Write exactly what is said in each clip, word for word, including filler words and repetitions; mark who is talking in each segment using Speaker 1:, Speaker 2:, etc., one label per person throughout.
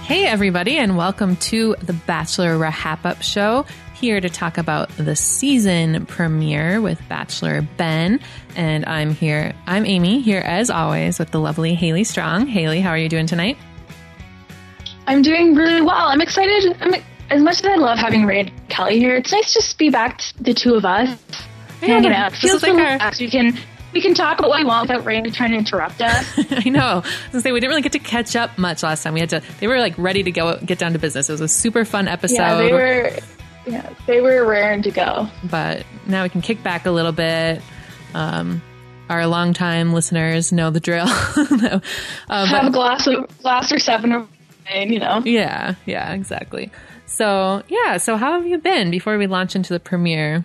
Speaker 1: Hey, everybody, and welcome to the Bachelor Wrap-Up Show. Here to talk about the season premiere with Bachelor Ben. And I'm here, I'm Amy, here as always with the lovely Haley Strong. Haley, how are you doing tonight?
Speaker 2: I'm doing really well. I'm excited. I'm, as much as I love having Ray and Kelly here, it's nice to just be back to the two of us
Speaker 1: Yeah,
Speaker 2: hanging out.
Speaker 1: this
Speaker 2: Feels
Speaker 1: is like
Speaker 2: like
Speaker 1: our-
Speaker 2: we can we can talk about what we want without Ray trying to interrupt us.
Speaker 1: I know. I was gonna say we didn't really get to catch up much last time. We had to. They were like ready to go get down to business. It was a super fun episode.
Speaker 2: Yeah, they were. Yeah, they were raring to go.
Speaker 1: But now we can kick back a little bit. Um, our longtime listeners know the drill. uh,
Speaker 2: Have
Speaker 1: but,
Speaker 2: a glass of glass or seven of wine, you know.
Speaker 1: yeah, yeah, exactly. So yeah, so how have you been before we launch into the premiere?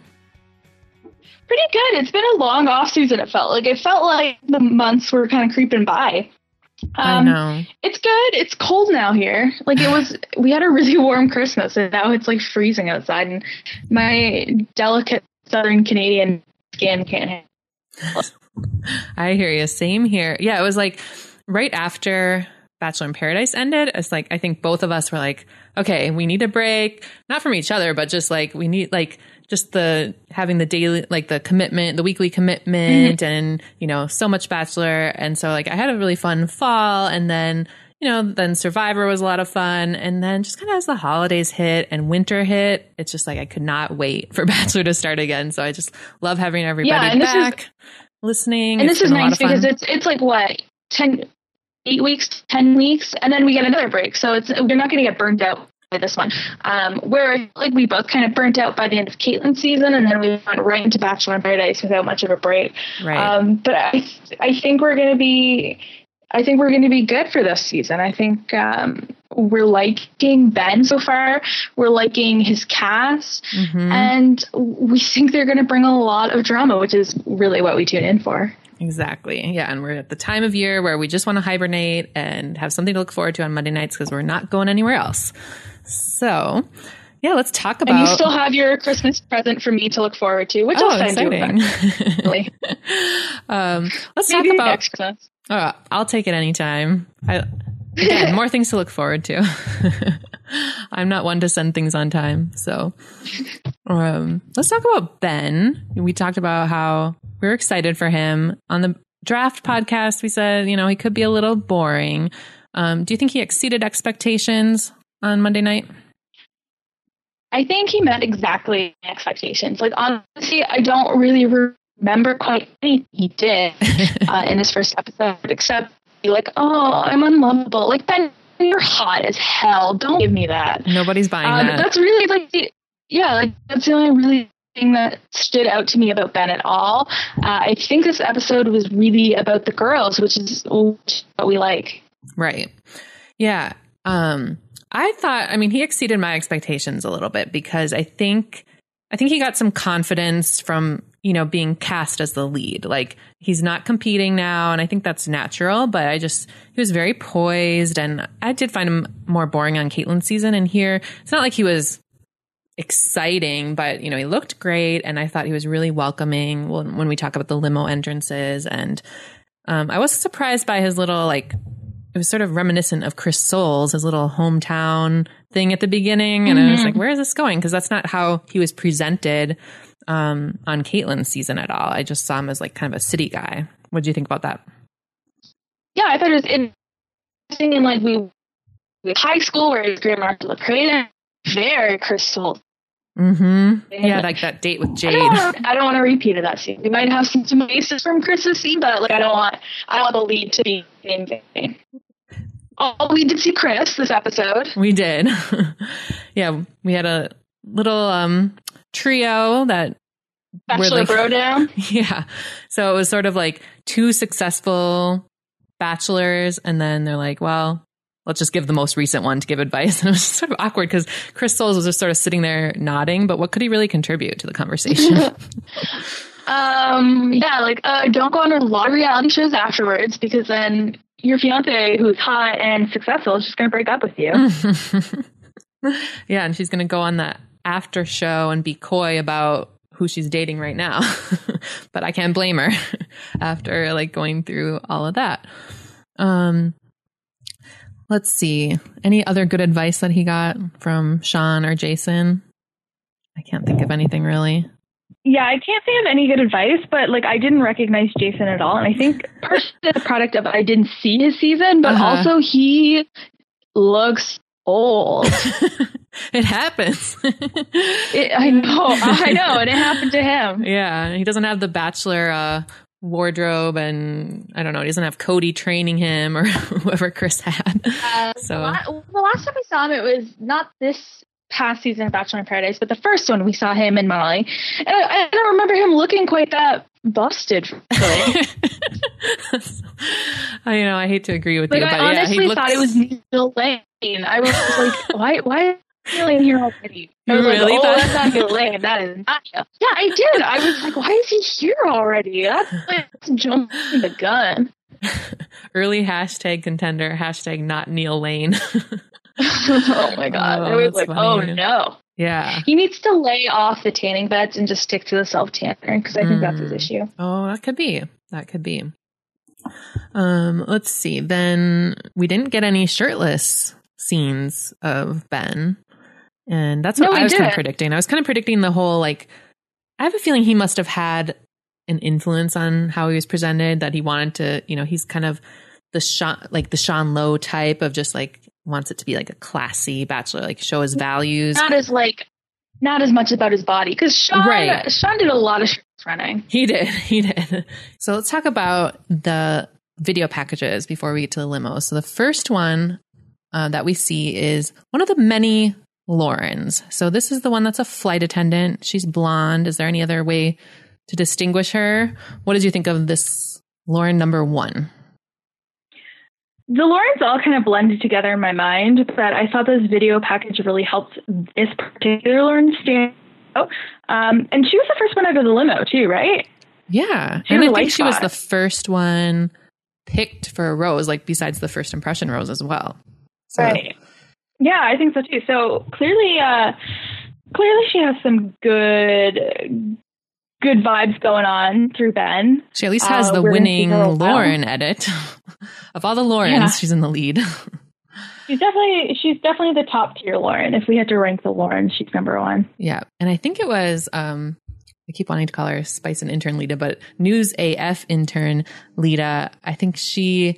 Speaker 2: Pretty good. It's been a long off season. It felt like it felt like the months were kind of creeping by.
Speaker 1: I
Speaker 2: Um,
Speaker 1: know.
Speaker 2: It's good. It's cold now here. Like it was, we had a really warm Christmas and now it's like freezing outside and my delicate Southern Canadian skin can't handle it.
Speaker 1: I hear you. Same here. Yeah, it was like right after Bachelor in Paradise ended. It's like I think both of us were like, okay, we need a break, not from each other, but just like we need like just the having the daily, like the commitment, the weekly commitment, mm-hmm. and you know, so much Bachelor. And so like I had a really fun fall, and then you know, then Survivor was a lot of fun, and then just kind of as the holidays hit and winter hit, it's just like I could not wait for Bachelor to start again. So I just love having everybody
Speaker 2: yeah, and
Speaker 1: back,
Speaker 2: this is,
Speaker 1: listening.
Speaker 2: And
Speaker 1: it's
Speaker 2: this is nice because
Speaker 1: fun.
Speaker 2: it's it's like what ten. Eight weeks, ten weeks, and then we get another break. So it's we're not going to get burnt out by this one. Um, where like we both kind of burnt out by the end of Caitlin's season, and then we went right into Bachelor in Paradise without much of a break.
Speaker 1: Right.
Speaker 2: Um, but I I think we're going to be I think we're going to be good for this season. I think um, we're liking Ben so far. We're liking his cast, mm-hmm. and we think they're going to bring a lot of drama, which is really what we tune in for.
Speaker 1: Exactly. Yeah. And we're at the time of year where we just want to hibernate and have something to look forward to on Monday nights because we're not going anywhere else. So, yeah, let's talk about.
Speaker 2: And you still have your Christmas present for me to look forward to, which
Speaker 1: oh,
Speaker 2: I'll send
Speaker 1: exciting.
Speaker 2: you.
Speaker 1: um, let's
Speaker 2: Maybe
Speaker 1: talk about.
Speaker 2: Next Christmas.
Speaker 1: Oh, I'll take it anytime. I, again, more things to look forward to. I'm not one to send things on time. So um, let's talk about Ben. We talked about how we were excited for him. On the draft podcast, we said, you know, he could be a little boring. Um, do you think he exceeded expectations on Monday night?
Speaker 2: I think he met exactly expectations. Like, honestly, I don't really remember quite anything he did uh, in his first episode, except be like, oh, I'm unlovable. Like, Ben, you're hot as hell. Don't give me that.
Speaker 1: Nobody's buying
Speaker 2: um,
Speaker 1: that.
Speaker 2: That's really like, the, yeah, like that's the only really thing that stood out to me about Ben at all. Uh, I think this episode was really about the girls, which is what we like.
Speaker 1: Right. Yeah. Um, I thought, I mean, he exceeded my expectations a little bit because I think, I think he got some confidence from, you know, being cast as the lead. Like he's not competing now. And I think that's natural, but I just, he was very poised and I did find him more boring on Caitlin's season. And here, it's not like he was exciting, but you know, he looked great. And I thought he was really welcoming when, when we talk about the limo entrances. And um, I was surprised by his little, like, it was sort of reminiscent of Chris Soules, his little hometown thing at the beginning. And mm-hmm. I was like, where is this going? Because that's not how he was presented um, on Caitlin's season at all. I just saw him as like kind of a city guy. What did you think about that?
Speaker 2: Yeah, I thought it was interesting. And like we, with high school where he's Grandma LaCreta, very Chris Soules.
Speaker 1: Mm-hmm. Yeah, like that date with Jade.
Speaker 2: I don't want to repeat of that scene. We might have some bases from Chris's scene, but like I don't want, I don't want the lead to be in vain. Oh, we did see Chris this episode.
Speaker 1: We did. Yeah, we had a little um, trio that
Speaker 2: Bachelor
Speaker 1: like,
Speaker 2: bro down.
Speaker 1: Yeah, so it was sort of like two successful bachelors, and then they're like, well, let's just give the most recent one to give advice. And it was sort of awkward because Chris Soules was just sort of sitting there nodding, but what could he really contribute to the conversation?
Speaker 2: um, yeah, like, uh, don't go on a lot of reality shows afterwards because then your fiance, who's hot and successful, is just going to break up with you.
Speaker 1: Yeah, and she's going to go on the after show and be coy about who she's dating right now. But I can't blame her after like going through all of that. Um, let's see. Any other good advice that he got from Sean or Jason? I can't think of anything really.
Speaker 2: Yeah, I can't think of any good advice, but like I didn't recognize Jason at all. And I think partially the product of I didn't see his season, but uh-huh. also he looks old.
Speaker 1: It happens.
Speaker 2: it, I know. I know. And it happened to him.
Speaker 1: Yeah. He doesn't have the Bachelor uh, wardrobe, and I don't know. He doesn't have Cody training him or whoever Chris had. Uh, so
Speaker 2: the, la- the last time we saw him, it was not this past season of Bachelor in Paradise, but the first one we saw him and Molly. And I, I don't remember him looking quite that busted. Really.
Speaker 1: I you know I hate to agree with
Speaker 2: like,
Speaker 1: you,
Speaker 2: I
Speaker 1: but
Speaker 2: honestly
Speaker 1: yeah, he looks...
Speaker 2: thought it was Neil Lane. I was like, why? Why is Neil Lane here already? I was
Speaker 1: really
Speaker 2: like, oh,
Speaker 1: thought...
Speaker 2: that's not Neil Lane. That is not. Yeah, I did. I was like, why is he here already? That's, that's jumping the gun.
Speaker 1: Early hashtag contender. Hashtag not Neil Lane.
Speaker 2: Oh my god! Oh, I was like, funny. oh no.
Speaker 1: Yeah.
Speaker 2: He needs to lay off the tanning beds and just stick to the self-tanner because I think mm. that's his issue.
Speaker 1: Oh, that could be. That could be. Um, let's see. Then we didn't get any shirtless scenes of Ben. And that's what no, I was did. kind of predicting. I was kind of predicting the whole, like, I have a feeling he must have had an influence on how he was presented, that he wanted to, you know, he's kind of the Sean, like the Sean Lowe type of just like, wants it to be like a classy bachelor, like show his values.
Speaker 2: Not as like, not as much about his body, because Sean, right. Sean did a lot of shirts running.
Speaker 1: He did, he did. So let's talk about the video packages before we get to the limo. So the first one uh, that we see is one of the many Laurens. So this is the one that's a flight attendant. She's blonde. Is there any other way to distinguish her? What did you think of this Lauren number one?
Speaker 2: The Laurens all kind of blended together in my mind, but I thought this video package really helped this particular Lauren stand out. Um, and she was the first one out of the limo too, right?
Speaker 1: Yeah. She and I think she spot. was the first one picked for a rose, like besides the first impression rose as well. So.
Speaker 2: Right. Yeah, I think so too. So clearly, uh, clearly she has some good... good vibes going on through Ben.
Speaker 1: She at least has uh, the winning Lauren edit. Of all the Laurens, yeah. she's in the lead.
Speaker 2: She's definitely she's definitely the top tier Lauren. If we had to rank the Laurens, she's number one.
Speaker 1: Yeah. And I think it was um I keep wanting to call her Spice and intern Lita, but News A F intern Lita, I think she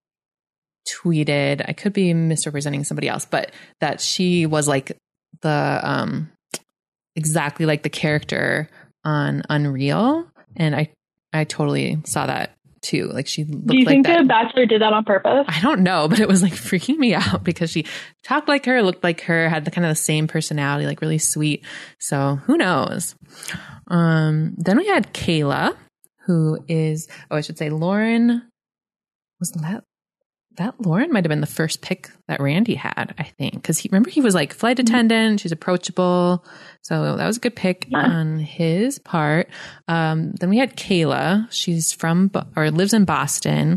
Speaker 1: tweeted, I could be misrepresenting somebody else, but that she was like the um exactly like the character on Unreal, and I I totally saw that too. Like she looked like that. Do you think
Speaker 2: the Bachelor did that on purpose?
Speaker 1: I don't know, but it was like freaking me out because she talked like her, looked like her, had the kind of the same personality, like really sweet. So who knows? Um, then we had Kayla, who is oh I should say Lauren. Was that that Lauren might have been the first pick that Randy had, I think, because he remember he was like flight attendant. She's approachable. So that was a good pick yeah. on his part. Um, then we had Kayla. She's from or lives in Boston.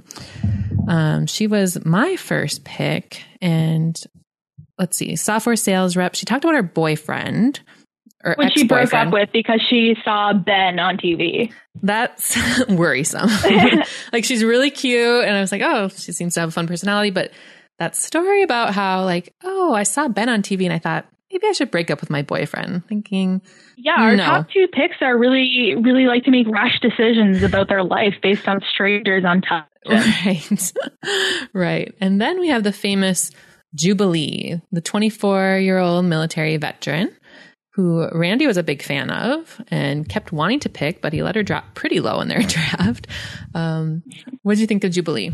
Speaker 1: Um, she was my first pick. And let's see, software sales rep. She talked about her boyfriend. Or
Speaker 2: Which she broke up with because she saw Ben on T V.
Speaker 1: That's worrisome. Like she's really cute. And I was like, oh, she seems to have a fun personality. But that story about how like, oh, I saw Ben on T V and I thought, maybe I should break up with my boyfriend, thinking,
Speaker 2: yeah, our
Speaker 1: no.
Speaker 2: top two picks are really, really like to make rash decisions about their life based on strangers on top.
Speaker 1: Right. Right. And then we have the famous Jubilee, the twenty-four-year-old military veteran who Randy was a big fan of and kept wanting to pick, but he let her drop pretty low in their draft. Um, what did you think of Jubilee?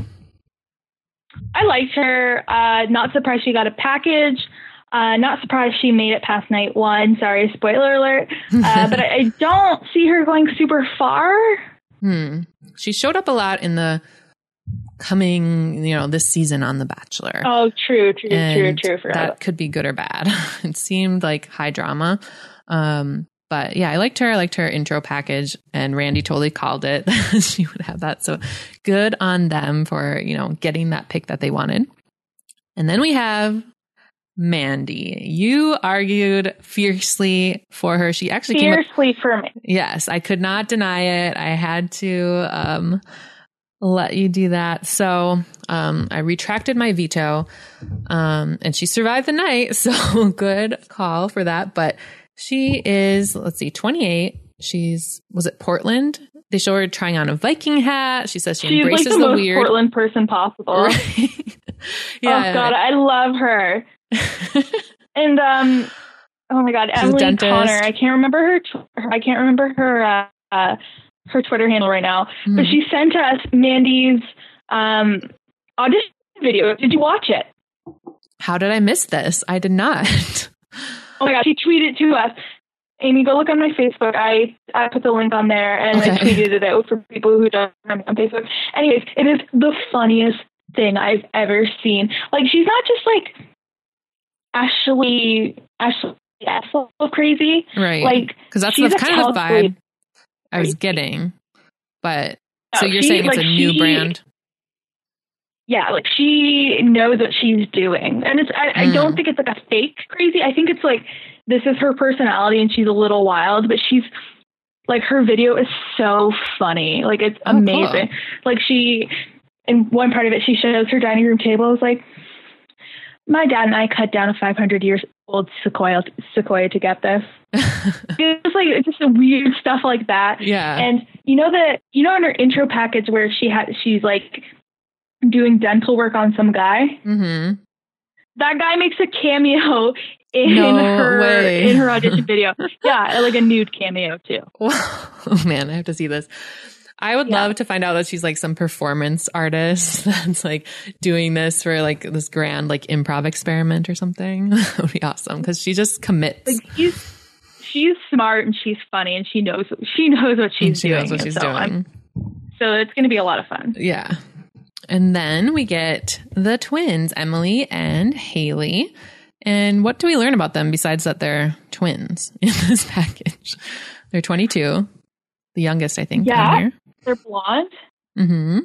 Speaker 2: I liked her. Uh, not surprised she got a package. Uh, not surprised she made it past night one. Sorry, spoiler alert. Uh, but I, I don't see her going super far.
Speaker 1: Hmm. She showed up a lot in the coming, you know, this season on The Bachelor.
Speaker 2: Oh, true, true,
Speaker 1: and
Speaker 2: true, true.
Speaker 1: That could be good or bad. It seemed like high drama. Um, but yeah, I liked her. I liked her intro package, and Randy totally called it. She would have that. So good on them for, you know, getting that pick that they wanted. And then we have Mandy. You argued fiercely for her. She actually
Speaker 2: fiercely
Speaker 1: came up,
Speaker 2: for me.
Speaker 1: Yes, I could not deny it. I had to, um, let you do that. So um, I retracted my veto, um, and she survived the night. So good call for that. But she is, let's see, twenty-eight. She's, was it Portland? They show her trying on a Viking hat. She says she
Speaker 2: She's
Speaker 1: embraces
Speaker 2: like the,
Speaker 1: the
Speaker 2: most
Speaker 1: weird.
Speaker 2: Portland person possible.
Speaker 1: Right? Yeah.
Speaker 2: Oh God, I love her. And um, oh my God,
Speaker 1: She's a
Speaker 2: Emily
Speaker 1: dentist.
Speaker 2: Connor. I can't remember her. Tw- I can't remember her. Uh, uh, her Twitter handle right now,
Speaker 1: Mhm.
Speaker 2: but she sent us Mandy's um audition video. Did you watch it?
Speaker 1: How did I miss this? I did not.
Speaker 2: Oh my God, she tweeted to us. Amy, go look on my Facebook. I, I put the link on there and
Speaker 1: Okay.
Speaker 2: I tweeted it out for people who don't remember on Facebook. Anyways, it is the funniest thing I've ever seen. Like, she's not just like Ashley, Ashley Essel crazy.
Speaker 1: Right.
Speaker 2: Like,
Speaker 1: Because that's
Speaker 2: she's
Speaker 1: the
Speaker 2: a
Speaker 1: kind of the
Speaker 2: calculated-
Speaker 1: vibe I was getting. But
Speaker 2: No,
Speaker 1: so you're
Speaker 2: she-
Speaker 1: saying it's
Speaker 2: like,
Speaker 1: a new
Speaker 2: she-
Speaker 1: brand?
Speaker 2: Yeah, like she knows what she's doing. And it's I,
Speaker 1: Mm.
Speaker 2: I don't think it's like a fake crazy. I think it's like this is her personality and she's a little wild, but she's like her video is so funny. Like it's
Speaker 1: Oh, cool.
Speaker 2: amazing. Like she in one part of it she shows her dining room table is like, my dad and I cut down a five hundred years old sequoia sequoia to get this. It's like it's just a weird stuff like that.
Speaker 1: Yeah.
Speaker 2: And you know that you know in her intro package where she had she's like doing dental work on some guy.
Speaker 1: Mm-hmm.
Speaker 2: That guy makes a cameo in
Speaker 1: No
Speaker 2: her
Speaker 1: way.
Speaker 2: in her audition video. Yeah, like a nude cameo too.
Speaker 1: Oh man, I have to see this. I would
Speaker 2: Yeah.
Speaker 1: love to find out that she's like some performance artist that's like doing this for like this grand like improv experiment or something. That would be awesome because she just commits.
Speaker 2: Like she's she's smart and she's funny and she knows she knows what she's
Speaker 1: And she
Speaker 2: doing.
Speaker 1: knows what she's
Speaker 2: so
Speaker 1: doing.
Speaker 2: I'm- so it's going to be a lot of fun.
Speaker 1: Yeah. And then we get the twins, Emily and Haley. And what do we learn about them besides that they're twins in this package? They're twenty-two, the youngest, I think.
Speaker 2: Yeah.
Speaker 1: on here.
Speaker 2: They're blonde.
Speaker 1: Mm-hmm.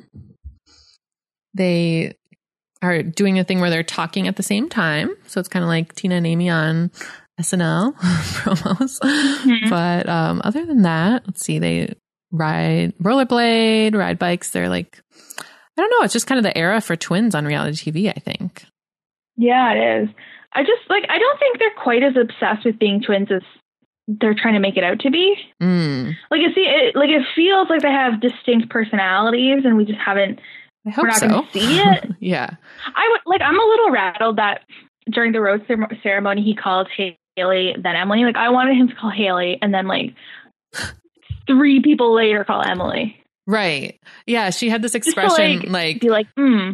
Speaker 1: They are doing a thing where they're talking at the same time. So it's kind of like Tina and Amy on S N L promos.
Speaker 2: Mhm.
Speaker 1: But um, other than that, let's see, they ride rollerblade, ride bikes. They're like, I don't know. It's just kind of the era for twins on reality T V, I think.
Speaker 2: Yeah, it is. I just like I don't think they're quite as obsessed with being twins as they're trying to make it out to be.
Speaker 1: Mm,
Speaker 2: Like it, see, it, like it feels like they have distinct personalities, and we just haven't.
Speaker 1: I hope
Speaker 2: We're not
Speaker 1: so.
Speaker 2: going to see it.
Speaker 1: Yeah.
Speaker 2: I would like. I'm a little rattled that during the rose cer- ceremony he called Haley, then Emily. Like I wanted him to call Haley, and then like three people later call Emily.
Speaker 1: Right. Yeah. She had this
Speaker 2: Just to,
Speaker 1: expression
Speaker 2: like,
Speaker 1: like,
Speaker 2: be like, hmm.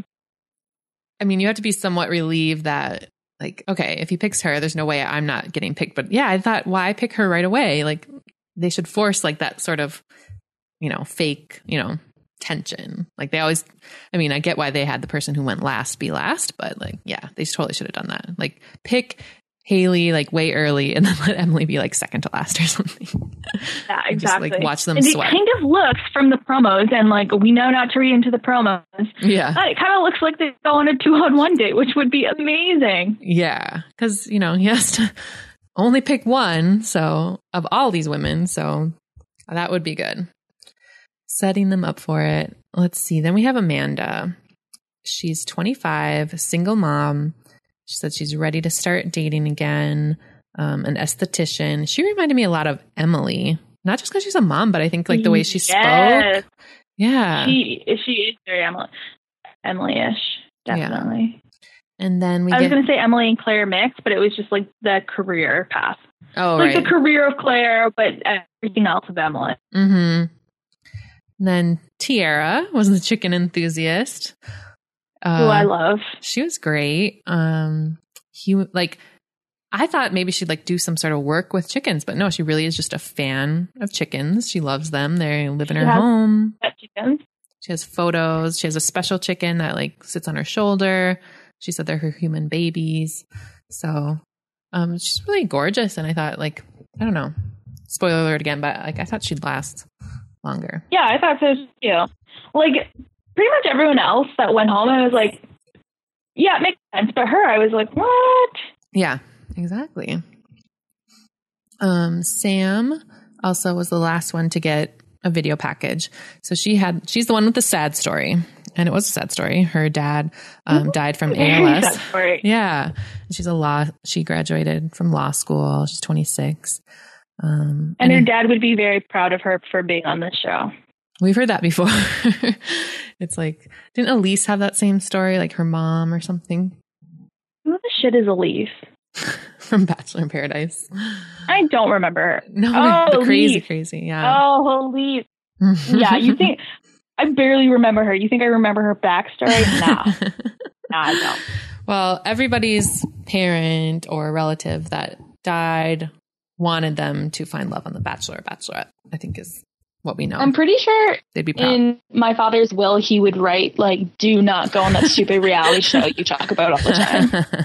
Speaker 1: I mean, you have to be somewhat relieved that, like, okay, if he picks her, there's no way I'm not getting picked. But yeah, I thought, why pick her right away? Like, they should force like that sort of, you know, fake, you know, tension. Like they always, I mean, I get why they had the person who went last be last, but like, yeah, they totally should have done that. Like, pick Haley like way early and then let Emily be like second to last or something.
Speaker 2: Yeah,
Speaker 1: And
Speaker 2: exactly.
Speaker 1: just like watch them
Speaker 2: and
Speaker 1: sweat.
Speaker 2: it kind of looks from the promos, and like we know not to read into the promos.
Speaker 1: Yeah.
Speaker 2: But it kind of looks like they go on a two-on-one date, which would be amazing.
Speaker 1: Yeah. Cause, you know, he has to only pick one. So, of all these women. So, that would be good. Setting them up for it. Let's see. Then we have Amanda. She's twenty-five, single mom. She said she's ready to start dating again. Um, an esthetician. She reminded me a lot of Emily. Not just because she's a mom, but I think like the way she
Speaker 2: Yes.
Speaker 1: spoke. Yeah.
Speaker 2: She she is very Emily Emily-ish, definitely.
Speaker 1: And then we
Speaker 2: I was
Speaker 1: get.
Speaker 2: going to say Emily and Claire mixed, but it was just like the career path.
Speaker 1: Oh,
Speaker 2: like
Speaker 1: right.
Speaker 2: the career of Claire, but everything else of Emily.
Speaker 1: Mm-hmm. Then Tiara was the chicken enthusiast. Uh,
Speaker 2: Who I love.
Speaker 1: She was great. Um, he like, I thought maybe she'd like do some sort of work with chickens, but no, she really is just a fan of chickens. She loves them. They live in
Speaker 2: She
Speaker 1: her
Speaker 2: has
Speaker 1: home.
Speaker 2: Pet chickens.
Speaker 1: She has photos. She has a special chicken that like sits on her shoulder. She said they're her human babies. So, um, she's really gorgeous. And I thought like, I don't know, spoiler alert again, but like I thought she'd last longer.
Speaker 2: Yeah, I thought so too. Like pretty much everyone else that went home, I was like, yeah, it makes sense. But her, I was like, what?
Speaker 1: Yeah, exactly. Um, Sam also was the last one to get a video package. So she had, she's the one with the sad story. And it was a sad story. Her dad um, died from A L S. Yeah. And she's a law, she graduated from law school. She's twenty-six. Um,
Speaker 2: and, and her dad would be very proud of her for being on this show.
Speaker 1: We've heard that before. It's like, didn't Elise have that same story? Like her mom or something?
Speaker 2: Who the shit is Elise?
Speaker 1: From Bachelor in Paradise.
Speaker 2: I don't remember her.
Speaker 1: No,
Speaker 2: oh,
Speaker 1: the crazy,
Speaker 2: Elise.
Speaker 1: crazy. Yeah.
Speaker 2: Oh, Elise. Yeah, you think... I barely remember her. You think I remember her backstory? Nah. Nah, I don't.
Speaker 1: Well, everybody's parent or relative that died wanted them to find love on The Bachelor or Bachelorette, I think is what we know.
Speaker 2: I'm pretty sure
Speaker 1: they'd be proud.
Speaker 2: In my father's will, he would write, like, do not go on that stupid reality show you talk about all the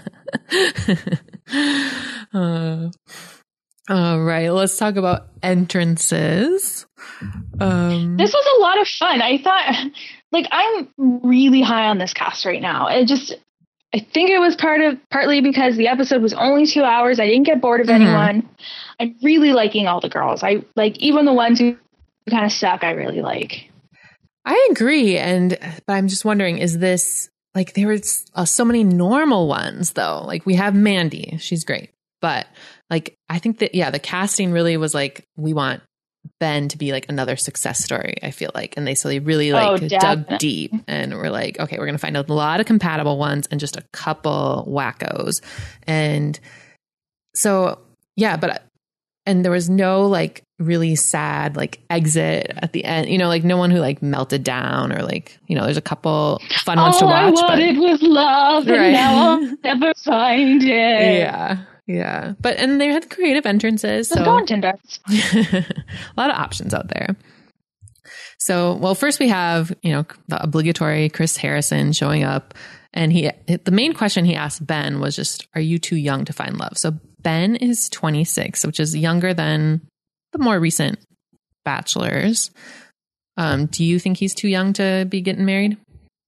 Speaker 1: time. uh, all right, let's talk about entrances. Um,
Speaker 2: this was a lot of fun. I thought, like, I'm really high on this cast right now. It just, I think it was part of partly because the episode was only two hours. I didn't get bored of mm-hmm. anyone. I'm really liking all the girls. I like even the ones who kind of suck. I really like.
Speaker 1: I agree, and but I'm just wondering, is this like there was uh, so many normal ones though? Like we have Mandy, she's great, but like I think that yeah, the casting really was like we want Ben to be like another success story, I feel like. And they so they really like oh, dug deep and we're like, okay, we're going to find a lot of compatible ones and just a couple wackos. And so, yeah, but, and there was no like really sad like exit at the end, you know, like no one who like melted down or like, you know, there's a couple fun ones
Speaker 2: All
Speaker 1: to watch.
Speaker 2: I wanted
Speaker 1: but,
Speaker 2: was love
Speaker 1: right.
Speaker 2: and now I'll never find it.
Speaker 1: Yeah. Yeah. But, and they had creative entrances. So
Speaker 2: go on Tinder.
Speaker 1: A lot of options out there. So, well, first we have, you know, the obligatory Chris Harrison showing up. And he, the main question he asked Ben was just, are you too young to find love? So Ben is twenty-six, which is younger than the more recent bachelors. Um, do you think he's too young to be getting married?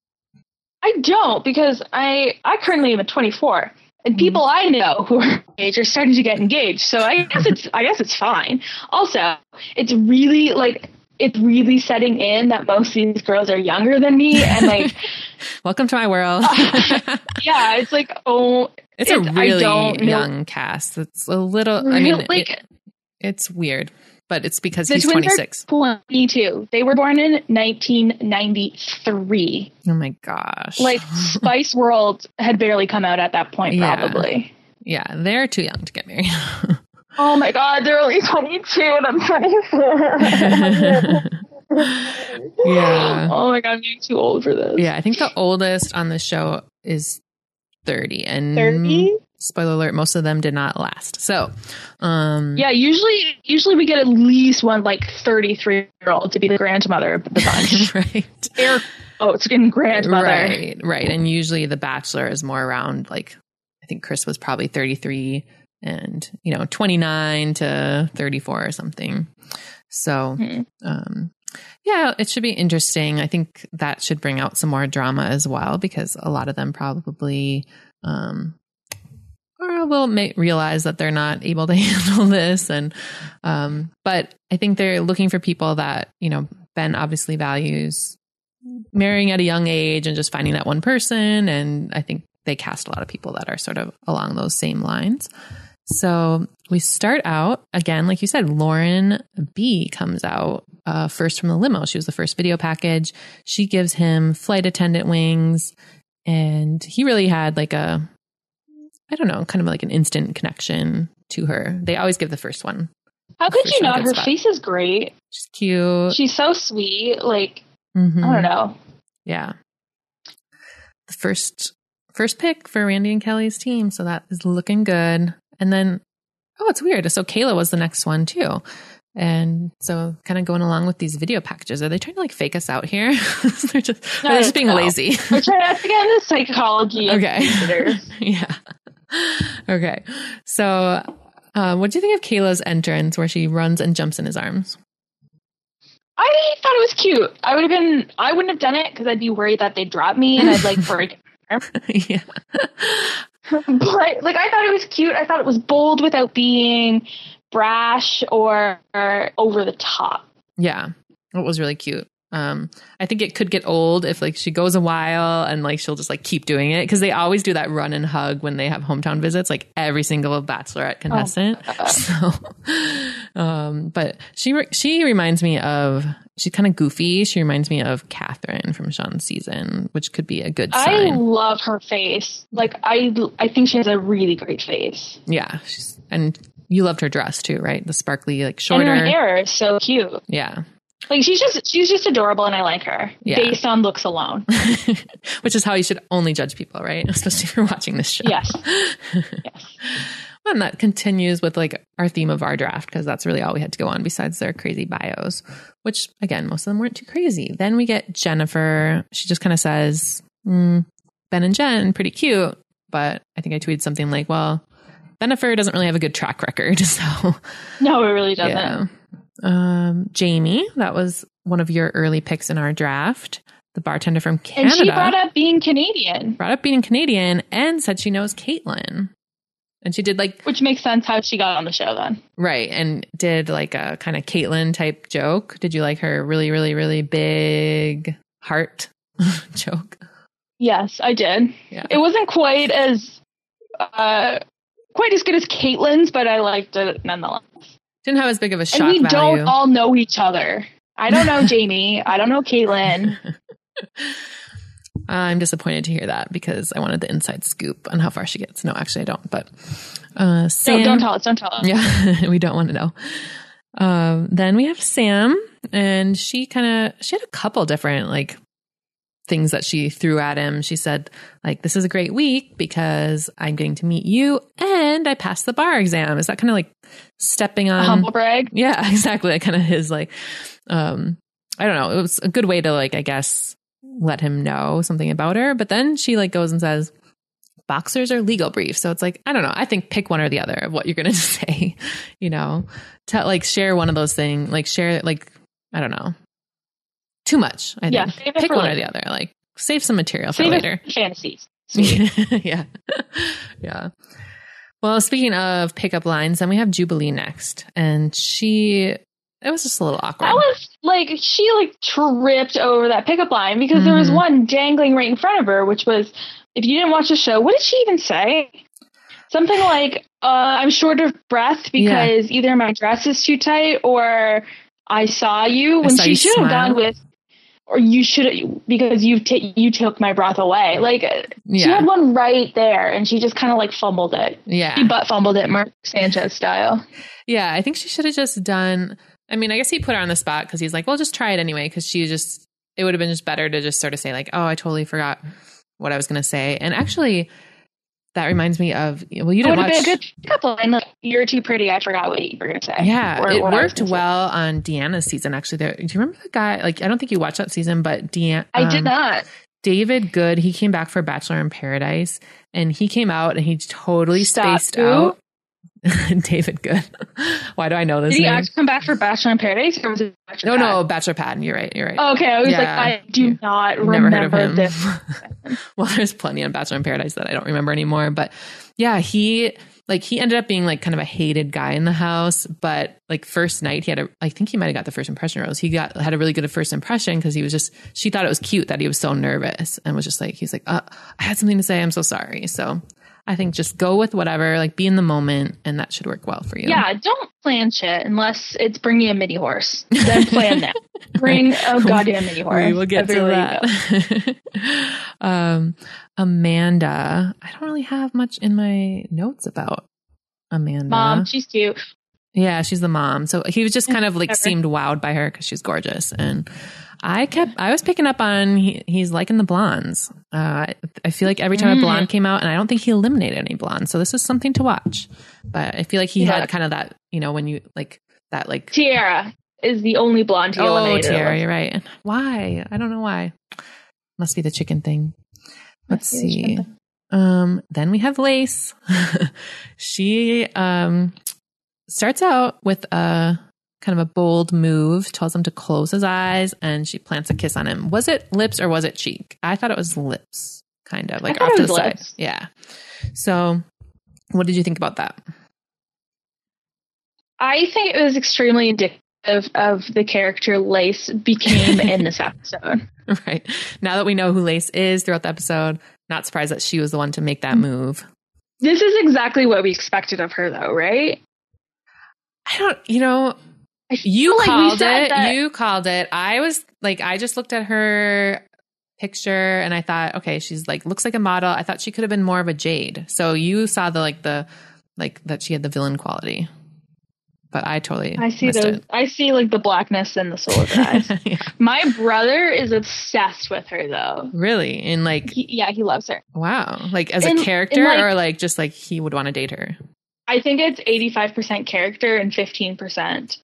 Speaker 2: I don't, because I, I currently am at twenty-four. And people I know who are age are starting to get engaged. So I guess it's I guess it's fine. Also, it's really like it's really setting in that most of these girls are younger than me and like
Speaker 1: welcome to my world.
Speaker 2: uh, yeah, it's like oh
Speaker 1: it's, it's a really young cast. It's a little I mean like, it, it's weird. But it's because he's twenty-six.
Speaker 2: twenty-two. They were born in nineteen ninety-three.
Speaker 1: Oh my gosh.
Speaker 2: Like Spice World had barely come out at that point, probably.
Speaker 1: Yeah, yeah they're too young to get married.
Speaker 2: Oh my God, they're only twenty-two and I'm twenty-four.
Speaker 1: Yeah.
Speaker 2: Oh my God, I'm getting too old for this.
Speaker 1: Yeah, I think the oldest on the show is thirty. And
Speaker 2: thirty?
Speaker 1: Spoiler alert, most of them did not last. So, um,
Speaker 2: yeah, usually, usually we get at least one like thirty-three year old to be the grandmother of the bunch.
Speaker 1: Right.
Speaker 2: Air quotes in grandmother.
Speaker 1: Right. Right. And usually the Bachelor is more around like, I think Chris was probably thirty-three and, you know, twenty-nine to thirty-four or something. So, mm-hmm. um, yeah, it should be interesting. I think that should bring out some more drama as well, because a lot of them probably, um, or will may realize that they're not able to handle this. And, um, but I think they're looking for people that, you know, Ben obviously values marrying at a young age and just finding that one person. And I think they cast a lot of people that are sort of along those same lines. So we start out again, like you said, Lauren B comes out uh, first from the limo. She was the first video package. She gives him flight attendant wings, and he really had like a, I don't know, kind of like an instant connection to her. They always give the first one.
Speaker 2: How could you not? Her spot. Face is great.
Speaker 1: She's cute.
Speaker 2: She's so sweet. Like, mm-hmm. I don't know.
Speaker 1: Yeah. The first first pick for Randy and Kelly's team. So that is looking good. And then, oh, it's weird. So Kayla was the next one too. And so kind of going along with these video packages, are they trying to like fake us out here? they're just, no, they're just being
Speaker 2: no.
Speaker 1: lazy.
Speaker 2: We're trying to get into psychology.
Speaker 1: Okay. Yeah. Okay. So uh, what do you think of Kayla's entrance where she runs and jumps in his arms?
Speaker 2: I thought it was cute. I would have been, I wouldn't have done it because I'd be worried that they'd drop me and I'd like break an arm.
Speaker 1: Yeah.
Speaker 2: But like, I thought it was cute. I thought it was bold without being brash or, or over the top.
Speaker 1: Yeah. It was really cute. Um, I think it could get old if like she goes a while and like she'll just like keep doing it because they always do that run and hug when they have hometown visits, like every single Bachelorette contestant. Oh, so, um, but she re- she reminds me of she's kind of goofy. She reminds me of Catherine from Sean's season, which could be a good sign.
Speaker 2: I love her face. Like I I think she has a really great face.
Speaker 1: Yeah, she's, and you loved her dress too, right? The sparkly like shorter
Speaker 2: and her hair is so cute.
Speaker 1: Yeah.
Speaker 2: Like she's just she's just adorable and I like her yeah. based on looks alone.
Speaker 1: Which is how you should only judge people, right? Especially if you're watching this show.
Speaker 2: Yes. yes.
Speaker 1: And that continues with like our theme of our draft because that's really all we had to go on besides their crazy bios, which again, most of them weren't too crazy. Then we get Jennifer. She just kind of says, mm, Ben and Jen, pretty cute. But I think I tweeted something like, well, Jennifer doesn't really have a good track record. So
Speaker 2: no, it really doesn't.
Speaker 1: Yeah. Um, Jamie, that was one of your early picks in our draft. The bartender from Canada.
Speaker 2: And she brought up being Canadian.
Speaker 1: Brought up being Canadian and said she knows Caitlin. And she did like...
Speaker 2: Which makes sense how she got on the show then.
Speaker 1: Right. And did like a kind of Caitlin type joke. Did you like her really, really, really big heart joke?
Speaker 2: Yes, I did. Yeah. It wasn't quite as... Uh, quite as good as Caitlin's, but I liked it nonetheless.
Speaker 1: Didn't have as big of a shock
Speaker 2: value. And we
Speaker 1: value.
Speaker 2: don't all know each other. I don't know Jamie. I don't know Caitlin.
Speaker 1: I'm disappointed to hear that because I wanted the inside scoop on how far she gets. No, actually I don't. But uh, Sam,
Speaker 2: no, don't tell us. Don't tell us.
Speaker 1: Yeah, we don't want to know. Um, then we have Sam, and she kind of she had a couple different like things that she threw at him. She said, like, this is a great week because I'm getting to meet you and I passed the bar exam. Is that kind of like stepping on...
Speaker 2: A humble brag?
Speaker 1: Yeah, exactly. That kind of his like, um, I don't know. It was a good way to like, I guess, let him know something about her. But then she like goes and says, boxers are legal briefs. So it's like, I don't know. I think pick one or the other of what you're going to say, you know, tell like share one of those things, like share like, I don't know. Too much, I think.
Speaker 2: Yeah, save it
Speaker 1: Pick
Speaker 2: for
Speaker 1: one
Speaker 2: later.
Speaker 1: or the other. Like, save some material
Speaker 2: save
Speaker 1: for later.
Speaker 2: It for fantasies.
Speaker 1: yeah. Yeah. Well, speaking of pickup lines, then we have Jubilee next. And she, it was just a little awkward.
Speaker 2: That was like, she like tripped over that pickup line because mm-hmm. there was one dangling right in front of her, which was, if you didn't watch the show, what did she even say? Something like, uh, I'm short of breath because yeah. either my dress is too tight or I saw you, when saw she should have gone with, or you should, because you t- you took my breath away. Like, yeah. she had one right there, and she just kind of like fumbled it.
Speaker 1: Yeah.
Speaker 2: She butt fumbled it, Mark Sanchez style.
Speaker 1: Yeah, I think she should have just done, I mean, I guess he put her on the spot because he's like, well, just try it anyway, because she just, it would have been just better to just sort of say like, oh, I totally forgot what I was going to say. And actually, that reminds me of, well, you didn't watch. It would have been a good
Speaker 2: couple. And like, you're too pretty. I forgot what you were going to say.
Speaker 1: Yeah, or, it worked well on Deanna's season. Actually, there, do you remember the guy? Like, I don't think you watched that season, but Deanna.
Speaker 2: I um, did not.
Speaker 1: David Good. He came back for Bachelor in Paradise, and he came out and he totally
Speaker 2: Stop.
Speaker 1: spaced
Speaker 2: Who?
Speaker 1: out. David Good. Why do I know this?
Speaker 2: Did he
Speaker 1: name?
Speaker 2: actually come back for Bachelor in Paradise, or was it Bachelor
Speaker 1: No,
Speaker 2: Pad?
Speaker 1: no, Bachelor Pad. You're right. You're right.
Speaker 2: Oh, okay, I was
Speaker 1: yeah.
Speaker 2: like, I do not
Speaker 1: Never
Speaker 2: remember
Speaker 1: heard of him.
Speaker 2: this.
Speaker 1: Well, there's plenty on Bachelor in Paradise that I don't remember anymore. But yeah, he like he ended up being like kind of a hated guy in the house. But like first night, he had a I think he might have got the first impression rose. He got had a really good first impression because he was just she thought it was cute that he was so nervous and was just like he's like uh, I had something to say. I'm so sorry. So. I think just go with whatever, like be in the moment, and that should work well for you.
Speaker 2: Yeah, don't plan shit unless it's bringing a mini horse. Then plan that. Bring a goddamn mini horse.
Speaker 1: We will get to that. um, Amanda, I don't really have much in my notes about Amanda.
Speaker 2: Mom, she's cute.
Speaker 1: Yeah, she's the mom. So he was just kind of like seemed wowed by her because she's gorgeous. And I kept, I was picking up on, he, he's liking the blondes. Uh, I feel like every time mm. a blonde came out, and I don't think he eliminated any blondes. So this is something to watch. But I feel like he yeah. had kind of that, you know, when you like that, like.
Speaker 2: Tiara is the only blonde he
Speaker 1: oh,
Speaker 2: eliminated.
Speaker 1: Oh, Tiara, you're right. Why? I don't know why. Must be the chicken thing. Let's Must see. Um, then we have Lace. She, um, starts out with a kind of a bold move, tells him to close his eyes, and she plants a kiss on him. Was it lips or was it cheek? I thought it was lips, kind of like off to the side. Lips. Yeah. So what did you think about that?
Speaker 2: I think it was extremely indicative of, of the character Lace became in this episode.
Speaker 1: Right. Now that we know who Lace is throughout the episode, not surprised that she was the one to make that move.
Speaker 2: This is exactly what we expected of her, though, right?
Speaker 1: I don't, you know, you
Speaker 2: like
Speaker 1: called it.
Speaker 2: That-
Speaker 1: you called it. I was like, I just looked at her picture and I thought, okay, she's like, looks like a model. I thought she could have been more of a Jade. So you saw the, like the, like that she had the villain quality. But I totally
Speaker 2: I see those.
Speaker 1: it.
Speaker 2: I see like the blackness in the soul of her eyes. Yeah. My brother is obsessed with her, though.
Speaker 1: Really? And like,
Speaker 2: he, yeah, he loves her.
Speaker 1: Wow. Like as
Speaker 2: in,
Speaker 1: a character,
Speaker 2: like,
Speaker 1: or like just like he would want to date her?
Speaker 2: I think it's eighty-five percent character and fifteen percent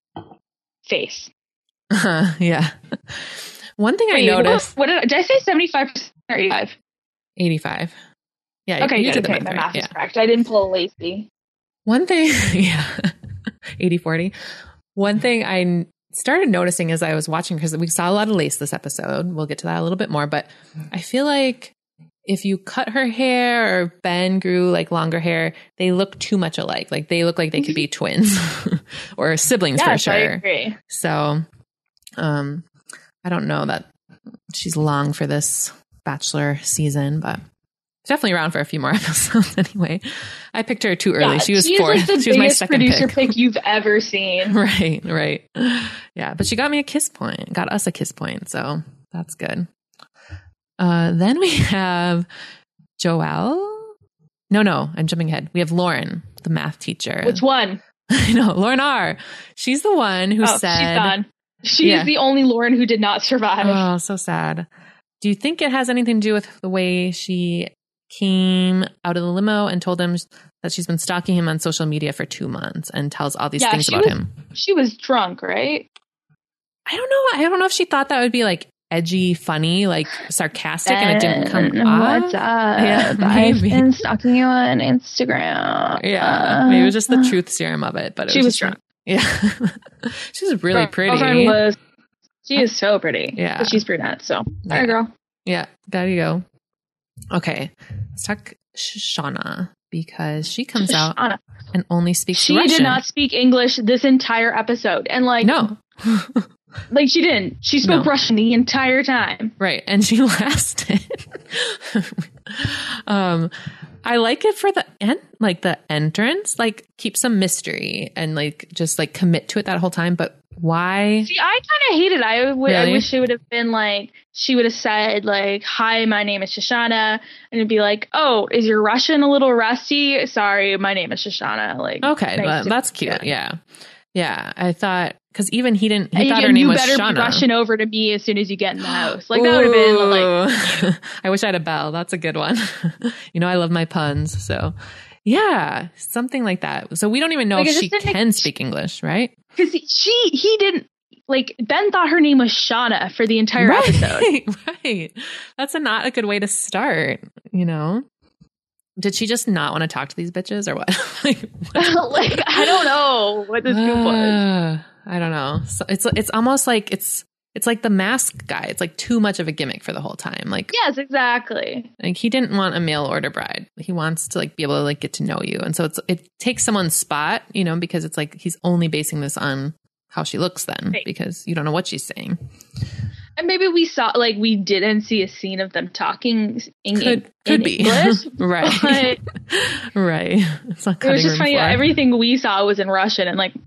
Speaker 2: face.
Speaker 1: Uh, yeah. One thing
Speaker 2: Wait,
Speaker 1: I noticed.
Speaker 2: What, what did, I, did I say? seventy-five percent or eighty-five?
Speaker 1: eighty-five. Yeah.
Speaker 2: Okay,
Speaker 1: you
Speaker 2: good.
Speaker 1: did
Speaker 2: Okay,
Speaker 1: the
Speaker 2: my
Speaker 1: math
Speaker 2: math
Speaker 1: right.
Speaker 2: is
Speaker 1: Yeah.
Speaker 2: correct. I didn't pull a Lacey.
Speaker 1: One thing, yeah, eighty forty. One thing I started noticing as I was watching, because we saw a lot of Lace this episode. We'll get to that a little bit more, but I feel like if you cut her hair or Ben grew like longer hair, they look too much alike. Like they look like they could be twins or siblings
Speaker 2: Yes,
Speaker 1: for sure.
Speaker 2: I agree.
Speaker 1: So, um, I don't know that she's long for this Bachelor season, but definitely around for a few more episodes anyway. I picked her too early.
Speaker 2: Yeah,
Speaker 1: she was
Speaker 2: she
Speaker 1: fourth.
Speaker 2: Is like the
Speaker 1: she was my
Speaker 2: biggest
Speaker 1: second
Speaker 2: producer
Speaker 1: pick.
Speaker 2: pick you've ever seen.
Speaker 1: Right, right. Yeah, but she got me a kiss point. Got us a kiss point, so that's good. Uh, then we have Joelle. No, no, I'm jumping ahead. We have Lauren, the math teacher.
Speaker 2: Which one?
Speaker 1: I know, Lauren R. She's the one who
Speaker 2: oh,
Speaker 1: said...
Speaker 2: she's gone. She
Speaker 1: Yeah.
Speaker 2: is the only Lauren who did not survive.
Speaker 1: Oh, so sad. Do you think it has anything to do with the way she came out of the limo and told him that she's been stalking him on social media for two months and tells all these
Speaker 2: Yeah,
Speaker 1: things
Speaker 2: she
Speaker 1: about
Speaker 2: was-
Speaker 1: him?
Speaker 2: She was drunk, right?
Speaker 1: I don't know. I don't know if she thought that would be like edgy, funny, like sarcastic, and it didn't come off.
Speaker 2: What's up?
Speaker 1: Yeah,
Speaker 2: I've
Speaker 1: maybe.
Speaker 2: been stalking you on Instagram.
Speaker 1: Yeah, maybe it was just the truth serum of it. But it
Speaker 2: She
Speaker 1: was,
Speaker 2: was
Speaker 1: just,
Speaker 2: drunk.
Speaker 1: Yeah, she's really pretty.
Speaker 2: Girlfriend was- she is so pretty.
Speaker 1: Yeah.
Speaker 2: But she's brunette, so.
Speaker 1: Yeah.
Speaker 2: There, girl.
Speaker 1: Yeah, there you go. Okay, let's talk Shoshana because she comes out
Speaker 2: Anna.
Speaker 1: and only speaks
Speaker 2: She
Speaker 1: Russian.
Speaker 2: did not speak English this entire episode. And like,
Speaker 1: No.
Speaker 2: like she didn't. She spoke
Speaker 1: No.
Speaker 2: Russian the entire time.
Speaker 1: Right. And she lasted. um, I like it for the end, like the entrance, like keep some mystery and like just like commit to it that whole time. But why?
Speaker 2: See, I kind of hate it. I, w-
Speaker 1: Really?
Speaker 2: I wish it would have been like, she would have said like, hi, my name is Shoshana. And it'd be like, oh, is your Russian a little rusty? Sorry, my name is Shoshana. Like,
Speaker 1: Okay.
Speaker 2: nice
Speaker 1: That,
Speaker 2: to-
Speaker 1: that's cute. Yeah. Yeah. I thought, because even he didn't, he
Speaker 2: And
Speaker 1: thought
Speaker 2: you,
Speaker 1: her name
Speaker 2: you
Speaker 1: was
Speaker 2: better
Speaker 1: Shauna.
Speaker 2: be rushing over to me as soon as you get in the house. Like that would have been like,
Speaker 1: Ooh. I wish I had a bell. That's a good one. You know, I love my puns. So yeah, something like that. So we don't even know
Speaker 2: Like,
Speaker 1: if
Speaker 2: it
Speaker 1: she
Speaker 2: just didn't
Speaker 1: can
Speaker 2: make-
Speaker 1: speak English, right?
Speaker 2: because she, he didn't, like, Ben thought her name was Shauna for the entire
Speaker 1: right,
Speaker 2: episode.
Speaker 1: right. That's a, not a good way to start, you know? Did she just not want to talk to these bitches or what? like, what?
Speaker 2: Like, I don't know what the scoop was.
Speaker 1: Uh, I don't know. So it's it's almost like it's it's like the mask guy. It's like too much of a gimmick for the whole time. Like
Speaker 2: Yes, exactly.
Speaker 1: like he didn't want a mail order bride. He wants to like be able to like get to know you. And so it's it takes someone's spot, you know, because it's like he's only basing this on how she looks then
Speaker 2: Right.
Speaker 1: because you don't know what she's saying.
Speaker 2: And maybe we saw, like, we didn't see a scene of them talking in,
Speaker 1: Could
Speaker 2: in
Speaker 1: could be.
Speaker 2: English.
Speaker 1: right.
Speaker 2: But
Speaker 1: right. It's not
Speaker 2: it was
Speaker 1: cutting
Speaker 2: just
Speaker 1: room
Speaker 2: funny.
Speaker 1: floor.
Speaker 2: Yeah, everything we saw was in Russian. And, like,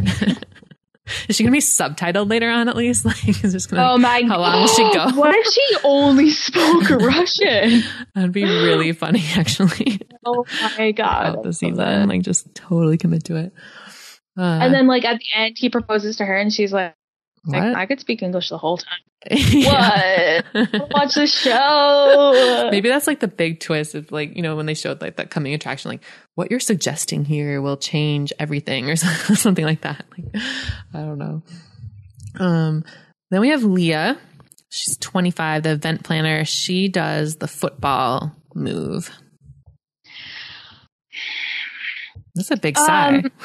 Speaker 1: Is she gonna be subtitled later on at least? Like is just gonna
Speaker 2: oh my
Speaker 1: how long will she go?
Speaker 2: What if she only spoke Russian?
Speaker 1: That'd be really funny actually.
Speaker 2: Oh my God.
Speaker 1: About the season. Like just totally commit to it. Uh,
Speaker 2: And then, like, at the end, he proposes to her, and she's like,
Speaker 1: what?
Speaker 2: like I could speak English the whole time.
Speaker 1: Yeah.
Speaker 2: What? Watch the show.
Speaker 1: Maybe that's like the big twist of like, you know, when they showed like that coming attraction, like what you're suggesting here will change everything or something like that. Like, I don't know. Um, then we have Leah. She's twenty-five, the event planner. She does the football move. That's a big sigh.
Speaker 2: Um,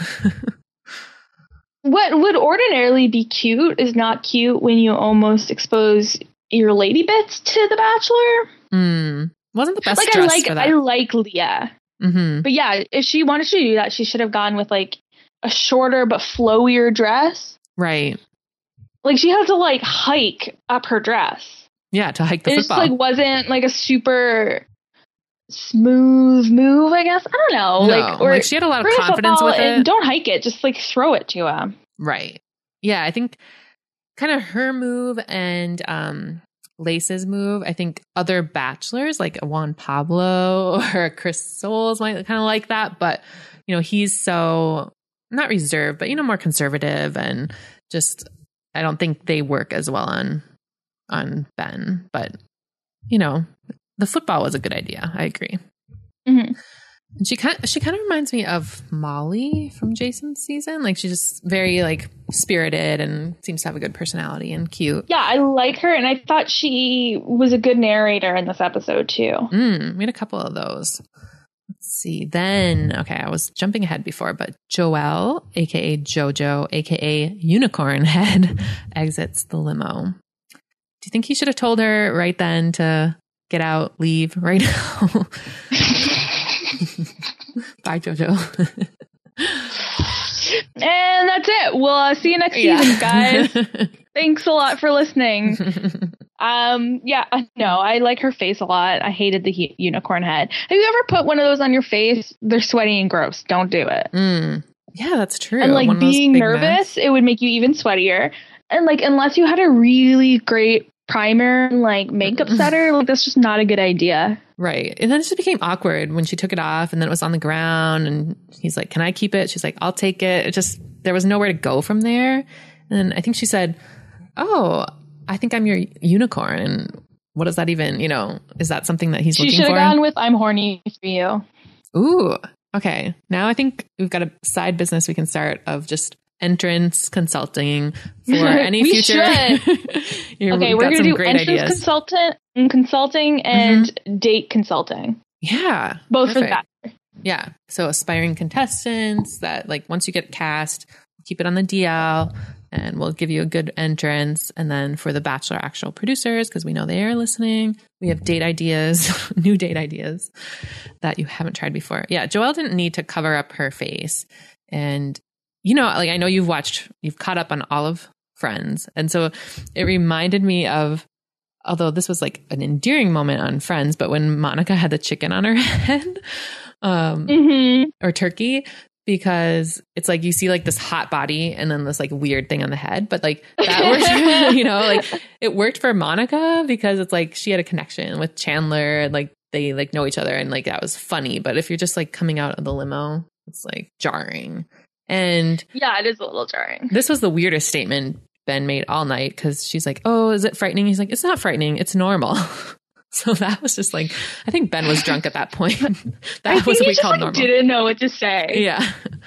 Speaker 2: What would ordinarily be cute is not cute when you almost expose your lady bits to the Bachelor.
Speaker 1: mm. Wasn't the best
Speaker 2: Like I
Speaker 1: dress
Speaker 2: like
Speaker 1: for that.
Speaker 2: I like Leah,
Speaker 1: mm-hmm.
Speaker 2: but yeah, if she wanted to do that, she should have gone with like a shorter but flowier dress.
Speaker 1: Right.
Speaker 2: Like she had to like hike up her dress.
Speaker 1: Yeah, to hike the
Speaker 2: it
Speaker 1: football.
Speaker 2: It just like wasn't like a super smooth move, I guess. I don't know.
Speaker 1: No,
Speaker 2: like, or
Speaker 1: like she had a lot of confidence with it.
Speaker 2: Don't hike it. Just like throw it to him.
Speaker 1: Right. Yeah, I think kind of her move and um, Lace's move. I think other bachelors like Juan Pablo or Chris Soules might kind of like that, but you know, he's so not reserved, but you know, more conservative, and just I don't think they work as well on on Ben. But you know, the football was a good idea. I agree.
Speaker 2: Mm-hmm.
Speaker 1: And she kind of, she kind of reminds me of Molly from Jason's season. Like she's just very like spirited and seems to have a good personality and cute.
Speaker 2: Yeah, I like her, and I thought she was a good narrator in this episode too.
Speaker 1: Mm, we had a couple of those. Let's see. Then, okay, I was jumping ahead before, but Joelle, aka Jojo, aka Unicorn Head, exits the limo. Do you think he should have told her right then to get out, leave right now? Bye, Jojo.
Speaker 2: And that's it. We'll uh, see you next yeah. season, guys. Thanks a lot for listening. Um, yeah, no, I like her face a lot. I hated the he- unicorn head. Have you ever put one of those on your face? They're sweaty and gross. Don't do it.
Speaker 1: Mm. Yeah, that's true.
Speaker 2: And like being nervous, mess. It would make you even sweatier. And like, unless you had a really great primer, like makeup setter, like that's just not a good idea.
Speaker 1: Right. And then it just became awkward when she took it off and then it was on the ground and he's like, can I keep it? She's like, I'll take it. It just, there was nowhere to go from there. And I think she said, oh, I think I'm your unicorn. And what does that even, you know, is that something that he's
Speaker 2: she
Speaker 1: looking for?
Speaker 2: She should have gone with, I'm horny for you.
Speaker 1: Ooh, okay. Now I think we've got a side business we can start of just entrance consulting for any
Speaker 2: we
Speaker 1: future.
Speaker 2: Okay, we're going to do entrance ideas. consultant and consulting and mm-hmm. date consulting.
Speaker 1: Yeah.
Speaker 2: Both perfect. For that.
Speaker 1: Yeah. So aspiring contestants that like once you get cast, keep it on the D L and we'll give you a good entrance. And then for the Bachelor actual producers, because we know they are listening, we have date ideas, new date ideas that you haven't tried before. Yeah. Joelle didn't need to cover up her face. And you know, like I know you've watched, you've caught up on all of Friends. And so it reminded me of, although this was like an endearing moment on Friends, but when Monica had the chicken on her head um,
Speaker 2: mm-hmm.
Speaker 1: or turkey, because it's like you see like this hot body and then this like weird thing on the head. But like that worked, you know, like it worked for Monica because it's like she had a connection with Chandler and like they like know each other and like that was funny. But if you're just like coming out of the limo, it's like jarring. And
Speaker 2: yeah, it is a little jarring.
Speaker 1: This was the weirdest statement Ben made all night because she's like, oh, is it frightening? He's like, it's not frightening. It's normal. So that was just like, I think Ben was drunk at that point. That was what we called like normal.
Speaker 2: Didn't know what to say.
Speaker 1: Yeah.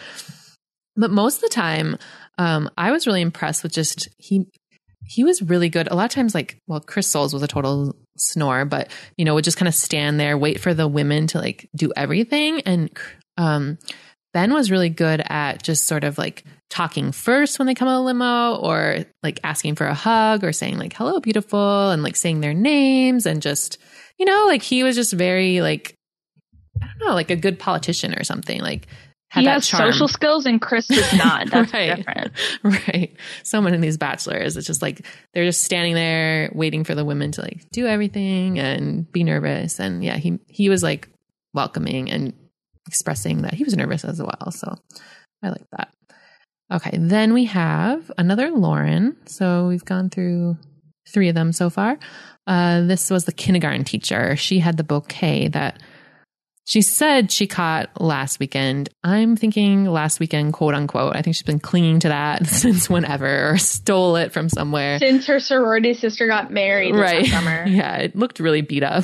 Speaker 1: But most of the time, um, I was really impressed with just, he, he was really good. A lot of times, like, well, Chris Soules was a total snore, but, you know, would just kind of stand there, wait for the women to like do everything. And, um, Ben was really good at just sort of like talking first when they come out of the limo or like asking for a hug or saying like, hello, beautiful, and like saying their names and just, you know, like he was just very like, I don't know, like a good politician or something. Like had
Speaker 2: he
Speaker 1: that
Speaker 2: has
Speaker 1: charm.
Speaker 2: Social skills and Chris does not. That's
Speaker 1: right.
Speaker 2: different.
Speaker 1: Right. So many of these bachelors, it's just like they're just standing there waiting for the women to like do everything and be nervous. And yeah, he he was like welcoming and expressing that he was nervous as well. So I like that. Okay. Then we have another Lauren. So we've gone through three of them so far. Uh, this was the kindergarten teacher. She had the bouquet that she said she caught last weekend. I'm thinking last weekend, quote unquote. I think she's been clinging to that since whenever or stole it from somewhere.
Speaker 2: Since her sorority sister got married this
Speaker 1: right.
Speaker 2: summer.
Speaker 1: Yeah. It looked really beat up.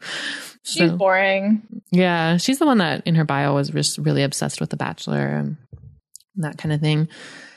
Speaker 2: She's so boring.
Speaker 1: Yeah. She's the one that in her bio was just really obsessed with The Bachelor and that kind of thing.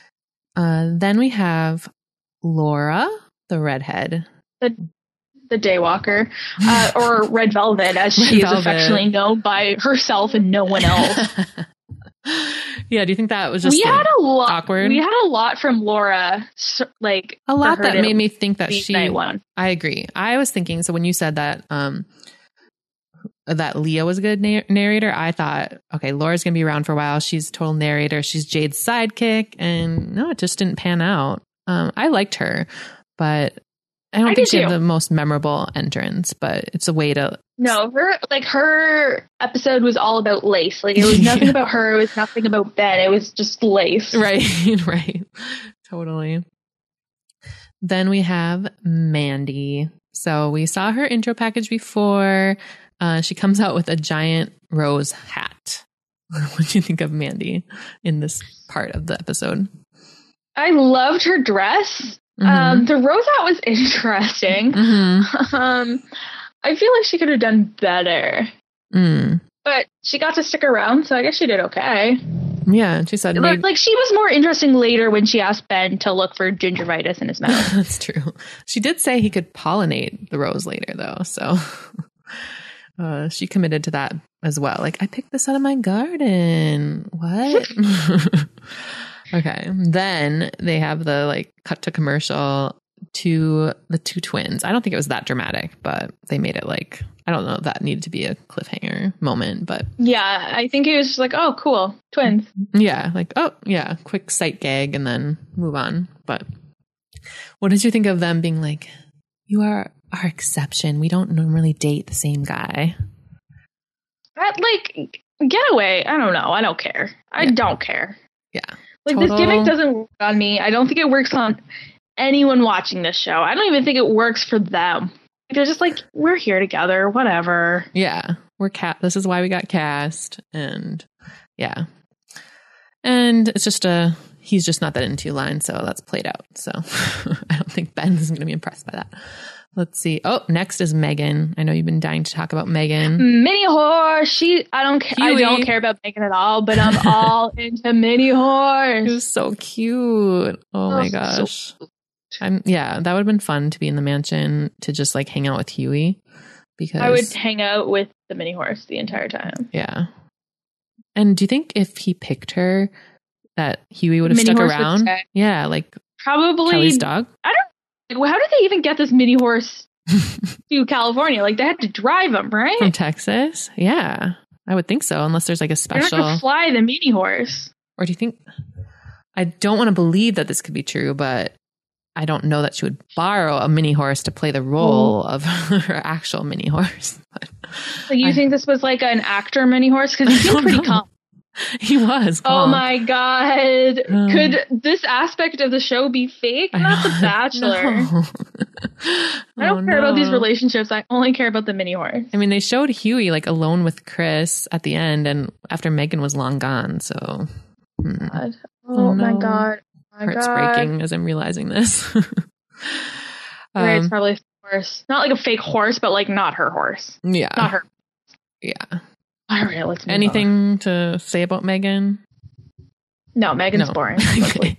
Speaker 1: Uh, then we have Laura, the redhead.
Speaker 2: The the Daywalker. Uh, or Red Velvet, as
Speaker 1: Red
Speaker 2: she
Speaker 1: Velvet.
Speaker 2: is affectionately known by herself and no one else.
Speaker 1: Yeah. Do you think that was just
Speaker 2: we
Speaker 1: like,
Speaker 2: had a lot,
Speaker 1: awkward?
Speaker 2: We had a lot from Laura. Like
Speaker 1: a lot that made me think that she,
Speaker 2: one.
Speaker 1: I agree. I was thinking, so when you said that, um, that Leah was a good na- narrator. I thought, okay, Laura's going to be around for a while. She's total narrator. She's Jade's sidekick. And no, it just didn't pan out. Um, I liked her, but I don't
Speaker 2: I
Speaker 1: think she
Speaker 2: too.
Speaker 1: had the most memorable entrance, but it's a way to.
Speaker 2: No, her like her episode was all about Lace. Like it was nothing
Speaker 1: yeah.
Speaker 2: about her. It was nothing about Ben. It was just Lace.
Speaker 1: Right, right. Totally. Then we have Mandy. So we saw her intro package before. Uh, she comes out with a giant rose hat. What do you think of Mandy in this part of the episode?
Speaker 2: I loved her dress. Mm-hmm. Um, the rose hat was interesting. Mm-hmm. Um, I feel like she could have done better. Mm. But she got to stick around, so I guess she did okay.
Speaker 1: Yeah, she said...
Speaker 2: But, like, she was more interesting later when she asked Ben to look for gingivitis in his mouth.
Speaker 1: That's true. She did say he could pollinate the rose later, though, so... Uh, she committed to that as well. Like, I picked this out of my garden. What? Okay. Then they have the like cut to commercial to the two twins. I don't think it was that dramatic, but they made it like, I don't know if that needed to be a cliffhanger moment, but
Speaker 2: yeah, I think it was just like, oh, cool. Twins.
Speaker 1: Yeah. Like, oh yeah. Quick sight gag and then move on. But what did you think of them being like, you are our exception. We don't normally date the same guy.
Speaker 2: That, like, get away. I don't know. I don't care. I yeah. don't care.
Speaker 1: Yeah.
Speaker 2: Like,
Speaker 1: Total...
Speaker 2: this gimmick doesn't work on me. I don't think it works on anyone watching this show. I don't even think it works for them. They're just like, we're here together, whatever.
Speaker 1: Yeah. We're cat. This is why we got cast. And yeah. And it's just a, he's just not that into line. So that's played out. So I don't think Ben is going to be impressed by that. Let's see. Oh, next is Megan. I know you've been dying to talk about Megan.
Speaker 2: Mini Horse. She. I don't. Ca- I don't care about Megan at all. But I'm all into Mini Horse.
Speaker 1: It was so cute. Oh, oh my gosh. So I'm. Yeah, that would have been fun to be in the mansion to just like hang out with Huey. Because
Speaker 2: I would hang out with the Mini Horse the entire time.
Speaker 1: Yeah. And do you think if he picked her, that Huey would have
Speaker 2: Mini
Speaker 1: stuck
Speaker 2: Horse
Speaker 1: around? Yeah, like
Speaker 2: probably
Speaker 1: Kelly's dog.
Speaker 2: I don't. How did they even get this Mini Horse to California? Like, they had to drive them, right?
Speaker 1: From Texas? Yeah, I would think so, unless there's like a special...
Speaker 2: They're not going to fly the Mini Horse.
Speaker 1: Or do you think... I don't want to believe that this could be true, but I don't know that she would borrow a Mini Horse to play the role oh. of her actual Mini Horse. But
Speaker 2: like, you I, think this was like an actor Mini Horse? Because he seemed pretty calm.
Speaker 1: He was.
Speaker 2: Calm. Oh my God. Um, Could this aspect of the show be fake? Not The Bachelor. No. I don't oh, care no. about these relationships. I only care about the Mini Horse.
Speaker 1: I mean, they showed Huey like alone with Chris at the end and after Megan was long gone. So. Hmm.
Speaker 2: God. Oh, oh no. my God. Oh my
Speaker 1: Heart's
Speaker 2: God.
Speaker 1: breaking as I'm realizing this.
Speaker 2: um, right, it's probably a horse. Not like a fake horse, but like not her horse.
Speaker 1: Yeah.
Speaker 2: Not her.
Speaker 1: Yeah.
Speaker 2: All right, let's move
Speaker 1: Anything
Speaker 2: on.
Speaker 1: to say about Megan?
Speaker 2: No, Megan's no. boring.
Speaker 1: Okay.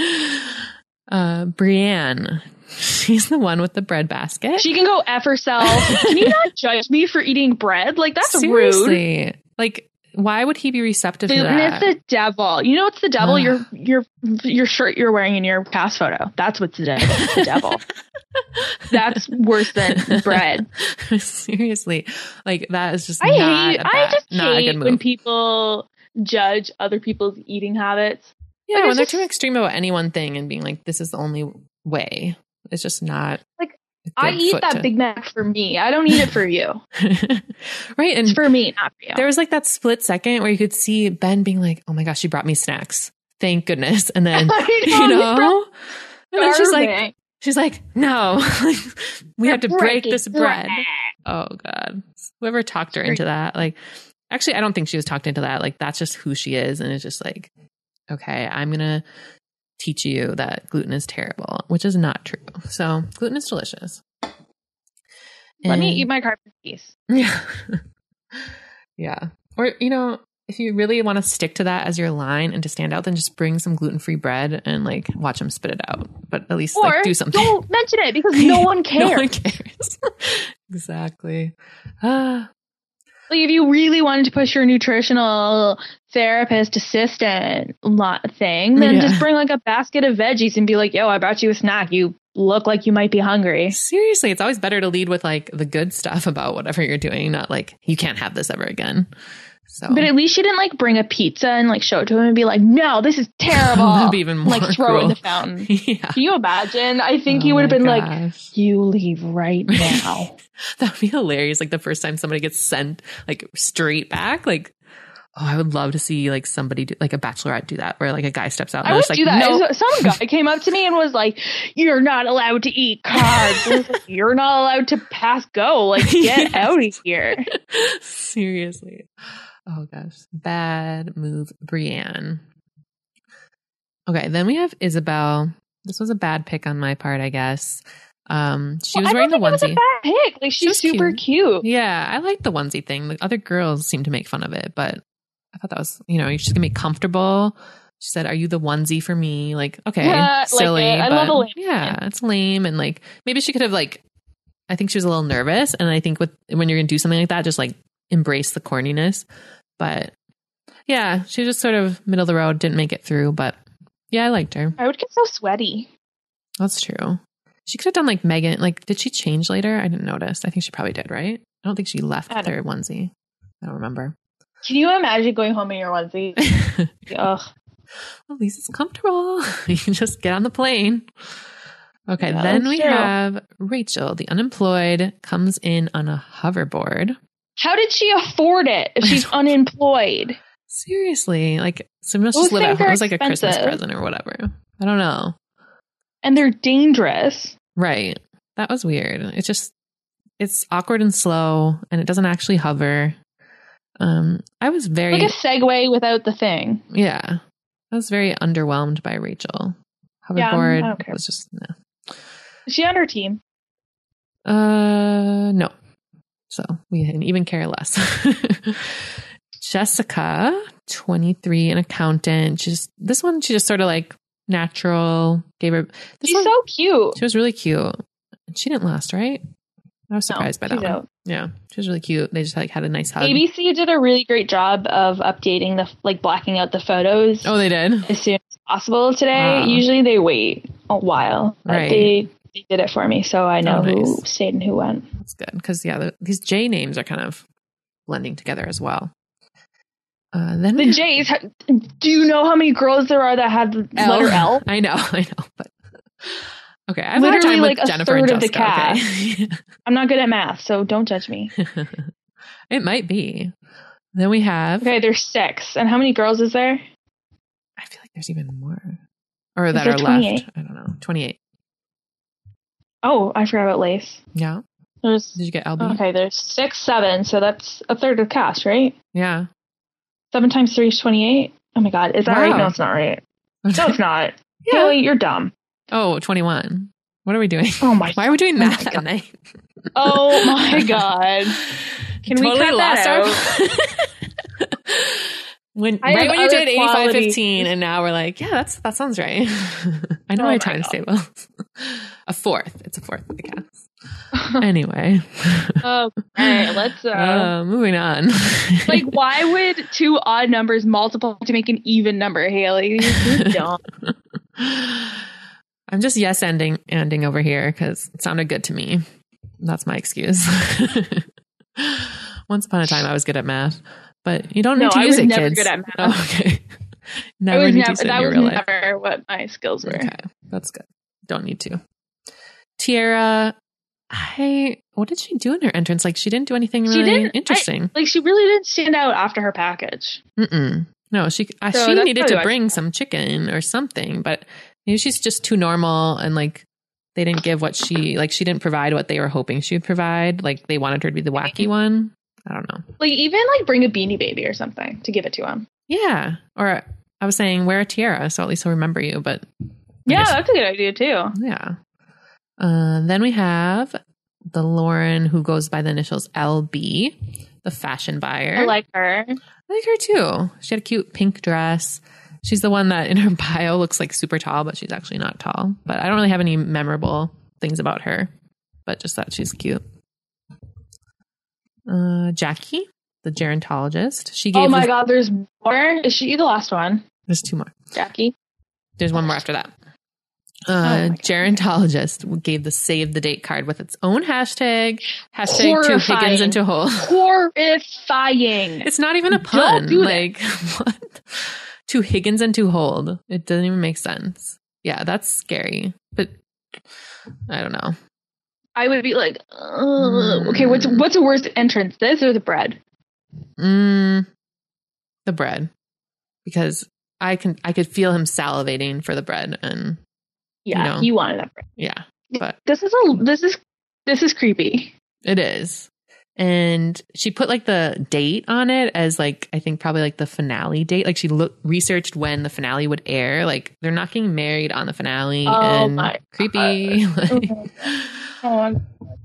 Speaker 1: uh, Brienne. She's the one with the bread basket.
Speaker 2: She can go F herself. Can you not judge me for eating bread? Like, that's
Speaker 1: Seriously.
Speaker 2: rude.
Speaker 1: Like, why would he be receptive
Speaker 2: Dude,
Speaker 1: to that?
Speaker 2: It's the devil. You know what's the devil? your your your shirt you're wearing in your cast photo. That's what's the devil. The devil. That's worse than bread.
Speaker 1: Seriously, like that is just.
Speaker 2: I
Speaker 1: not
Speaker 2: hate.
Speaker 1: a bad,
Speaker 2: I just
Speaker 1: not
Speaker 2: hate
Speaker 1: a good move.
Speaker 2: when people judge other people's eating habits.
Speaker 1: Yeah,
Speaker 2: like,
Speaker 1: when they're
Speaker 2: just,
Speaker 1: too extreme about any one thing and being like, "This is the only way." It's just not
Speaker 2: like. I eat that to... Big Mac for me. I don't eat it for you.
Speaker 1: Right. And
Speaker 2: it's for me, not for you.
Speaker 1: There was like that split second where you could see Ben being like, oh my gosh, she brought me snacks. Thank goodness. And then, know, you know, and then she's like, she's like, no, we have to break this bread. bread. Oh God. Whoever talked her into that. Like, actually, I don't think she was talked into that. Like, that's just who she is. And it's just like, okay, I'm going to teach you that gluten is terrible, which is not true. So gluten is delicious.
Speaker 2: Let
Speaker 1: and,
Speaker 2: me eat my carpet piece.
Speaker 1: Yeah. Yeah. Or, you know, if you really want to stick to that as your line and to stand out, then just bring some gluten-free bread and like watch them spit it out. But at least
Speaker 2: or
Speaker 1: like do something.
Speaker 2: Don't mention it because no one cares.
Speaker 1: No one cares. Exactly. Ah.
Speaker 2: Like, if you really wanted to push your nutritional therapist assistant lot thing, then yeah. just bring like a basket of veggies and be like, yo, I brought you a snack. You look like you might be hungry.
Speaker 1: Seriously, it's always better to lead with like the good stuff about whatever you're doing, not like you can't have this ever again. So,
Speaker 2: but at least she didn't like bring a pizza and like show it to him and be like, "No, this is terrible."
Speaker 1: That'd be even more
Speaker 2: like throw
Speaker 1: cruel.
Speaker 2: it in the fountain.
Speaker 1: Yeah.
Speaker 2: Can you imagine? I think
Speaker 1: Oh
Speaker 2: he would have been
Speaker 1: gosh.
Speaker 2: like, "You leave right now."
Speaker 1: That would be hilarious. Like the first time somebody gets sent like straight back, like, oh, I would love to see like somebody do like a bachelorette do that, where like a guy steps out. And
Speaker 2: I would
Speaker 1: like,
Speaker 2: do that.
Speaker 1: No.
Speaker 2: Some guy came up to me and was like, "You're not allowed to eat carbs. I was like, You're not allowed to pass go. Like, get
Speaker 1: Yes.
Speaker 2: out of here."
Speaker 1: Seriously. Oh gosh. Bad move, Brienne. Okay, then we have Isabel. This was a bad pick on my part, I guess. Um, she
Speaker 2: Well,
Speaker 1: was
Speaker 2: I
Speaker 1: wearing the
Speaker 2: don't think
Speaker 1: onesie.
Speaker 2: It was a bad pick. Like, she's
Speaker 1: was
Speaker 2: super
Speaker 1: cute.
Speaker 2: cute.
Speaker 1: Yeah, I liked the onesie thing. The other girls seemed to make fun of it, but I thought that was, you know, she's gonna be comfortable. She said, "Are you the onesie for me?" Like, okay,
Speaker 2: Yeah, like
Speaker 1: silly.
Speaker 2: it. I
Speaker 1: but
Speaker 2: love a lame
Speaker 1: yeah, it's lame, and like maybe she could have like. I think she was a little nervous, and I think with when you're gonna do something like that, just like embrace the corniness. But yeah, she was just sort of middle of the road, didn't make it through. But yeah, I liked her.
Speaker 2: I would get so sweaty.
Speaker 1: That's true. She could have done like Megan. Like, did she change later? I didn't notice. I think she probably did, right? I don't think she left
Speaker 2: I don't-
Speaker 1: her onesie. I don't remember.
Speaker 2: Can you imagine going home in your onesie? Ugh.
Speaker 1: Well, at least it's comfortable. You can just get on the plane. Okay,
Speaker 2: Yeah,
Speaker 1: then
Speaker 2: that's
Speaker 1: we
Speaker 2: true.
Speaker 1: have Rachel, the unemployed, comes in on a hoverboard.
Speaker 2: How did she afford it if she's unemployed?
Speaker 1: Seriously, like, so must
Speaker 2: Those
Speaker 1: just live at
Speaker 2: things
Speaker 1: home.
Speaker 2: are
Speaker 1: It was like a Christmas
Speaker 2: expensive.
Speaker 1: present or whatever. I don't know.
Speaker 2: And they're dangerous.
Speaker 1: Right. That was weird. It's just, it's awkward and slow, and it doesn't actually hover. Um, I was very,
Speaker 2: Like a Segway without the thing.
Speaker 1: yeah, I was very underwhelmed by Rachel.
Speaker 2: Yeah,
Speaker 1: Hoverboard
Speaker 2: I don't care.
Speaker 1: was just, no.
Speaker 2: Is she on her team?
Speaker 1: Uh, no. So we didn't even care less. Jessica, twenty-three, an accountant. She just, this one, she just sort of like natural, gave her, this
Speaker 2: She's
Speaker 1: one,
Speaker 2: so cute.
Speaker 1: she was really cute. She didn't last, right? I was surprised by that
Speaker 2: she's
Speaker 1: one.
Speaker 2: out.
Speaker 1: Yeah, she was really cute. They just like had a nice hug.
Speaker 2: A B C did a really great job of updating the, like blacking out the photos
Speaker 1: Oh, they did?
Speaker 2: as soon as possible today.
Speaker 1: Wow.
Speaker 2: Usually they wait a while. But
Speaker 1: Right.
Speaker 2: they, they did it for me, so I know
Speaker 1: Oh, nice.
Speaker 2: who stayed and who went.
Speaker 1: That's good. Because, yeah, the, these J names are kind of blending together as well. Uh, then
Speaker 2: The
Speaker 1: we-
Speaker 2: J's, ha- do you know how many girls there are that have the letter L?
Speaker 1: I know, I know. But okay, I have a hard
Speaker 2: Literally
Speaker 1: time
Speaker 2: like
Speaker 1: with
Speaker 2: a
Speaker 1: Jennifer and
Speaker 2: third of the
Speaker 1: Jessica. Okay.
Speaker 2: I'm not good at math, so don't judge me.
Speaker 1: It might be. Then we have.
Speaker 2: Okay, there's six. And how many girls is there?
Speaker 1: I feel like there's even more, or that
Speaker 2: there
Speaker 1: are
Speaker 2: twenty-eight?
Speaker 1: left. I don't know. twenty-eight.
Speaker 2: Oh, I forgot about Lace.
Speaker 1: Yeah.
Speaker 2: There's
Speaker 1: Did you get L B?
Speaker 2: okay. There's six, seven. So that's a third of the cast, right?
Speaker 1: Yeah.
Speaker 2: Seven times three is twenty-eight. Oh my god, is that
Speaker 1: Wow.
Speaker 2: right? No, it's not right. No, it's not.
Speaker 1: Yeah.
Speaker 2: Haley, you're dumb.
Speaker 1: Oh, twenty-one. What are we doing?
Speaker 2: Oh my.
Speaker 1: Why are we doing
Speaker 2: Oh my
Speaker 1: math at
Speaker 2: God.
Speaker 1: night?
Speaker 2: Oh my god. Can we cut that out?
Speaker 1: when
Speaker 2: I
Speaker 1: right
Speaker 2: have
Speaker 1: when you
Speaker 2: other
Speaker 1: did eighty-five
Speaker 2: qualities.
Speaker 1: fifteen, and now we're like, yeah, that's that sounds right. I know
Speaker 2: Oh
Speaker 1: my
Speaker 2: my
Speaker 1: times
Speaker 2: God.
Speaker 1: table. A fourth. It's a fourth of the cast. Anyway.
Speaker 2: Okay, let's. Uh,
Speaker 1: Uh, moving on.
Speaker 2: like, why would two odd numbers multiply to make an even number, Haley? You're dumb.
Speaker 1: I'm just yes ending ending over here because it sounded good to me. That's my excuse. Once upon a time, I was good at math, but you don't need
Speaker 2: No,
Speaker 1: to
Speaker 2: I
Speaker 1: use
Speaker 2: was
Speaker 1: it,
Speaker 2: never
Speaker 1: kids.
Speaker 2: good at math.
Speaker 1: Oh, okay.
Speaker 2: I
Speaker 1: Never
Speaker 2: was
Speaker 1: need
Speaker 2: never,
Speaker 1: to use it in
Speaker 2: that
Speaker 1: your
Speaker 2: was
Speaker 1: real life.
Speaker 2: never what my skills were.
Speaker 1: Okay, that's good. Don't need to. Tiara, I what did she do in her entrance? Like she didn't do anything
Speaker 2: She
Speaker 1: really
Speaker 2: didn't-
Speaker 1: interesting.
Speaker 2: Like, she really didn't stand out after her package.
Speaker 1: Mm-mm. No, she uh,
Speaker 2: So
Speaker 1: she
Speaker 2: that's
Speaker 1: needed
Speaker 2: probably
Speaker 1: to
Speaker 2: why
Speaker 1: bring
Speaker 2: she-
Speaker 1: some chicken or something, but maybe she's just too normal and like they didn't give what she like. She didn't provide what they were hoping she would provide. Like they wanted her to be the wacky one. I don't know.
Speaker 2: Like, even like bring a Beanie Baby or something to give it to him.
Speaker 1: Yeah, or I was saying wear a tiara so at least he'll remember you. But I
Speaker 2: Yeah,
Speaker 1: guess-
Speaker 2: that's a good idea too.
Speaker 1: yeah. Uh, then we have the Lauren who goes by the initials L B, the fashion buyer.
Speaker 2: I like her.
Speaker 1: I like her too. She had a cute pink dress. She's the one that in her bio looks like super tall, but she's actually not tall. But I don't really have any memorable things about her, but just that she's cute. Uh, Jackie, the gerontologist. She gave.
Speaker 2: Oh my
Speaker 1: the-
Speaker 2: god, there's more. Is she the last one?
Speaker 1: There's two more.
Speaker 2: Jackie?
Speaker 1: There's one more after that. Uh, oh gerontologist gave the save the date card with its own hashtag. Hashtag
Speaker 2: Horrifying.
Speaker 1: two Higgins into hole.
Speaker 2: Horrifying.
Speaker 1: It's not even a pun.
Speaker 2: Don't do
Speaker 1: like what? Two Higgins and two hold. It doesn't even make sense. Yeah, that's scary. But I don't know.
Speaker 2: I would be like, mm. okay, what's what's the worst entrance? This or the bread?
Speaker 1: Mm, the bread, because I can I could feel him salivating for the bread, and
Speaker 2: yeah,
Speaker 1: you know,
Speaker 2: you wanted that bread.
Speaker 1: Yeah, but
Speaker 2: this is a this is this is creepy.
Speaker 1: It is. And she put like the date on it as like, I think probably like the finale date. Like she looked researched when the finale would air. Like they're not getting married on the finale.
Speaker 2: Oh,
Speaker 1: and
Speaker 2: my
Speaker 1: creepy. Like,
Speaker 2: oh,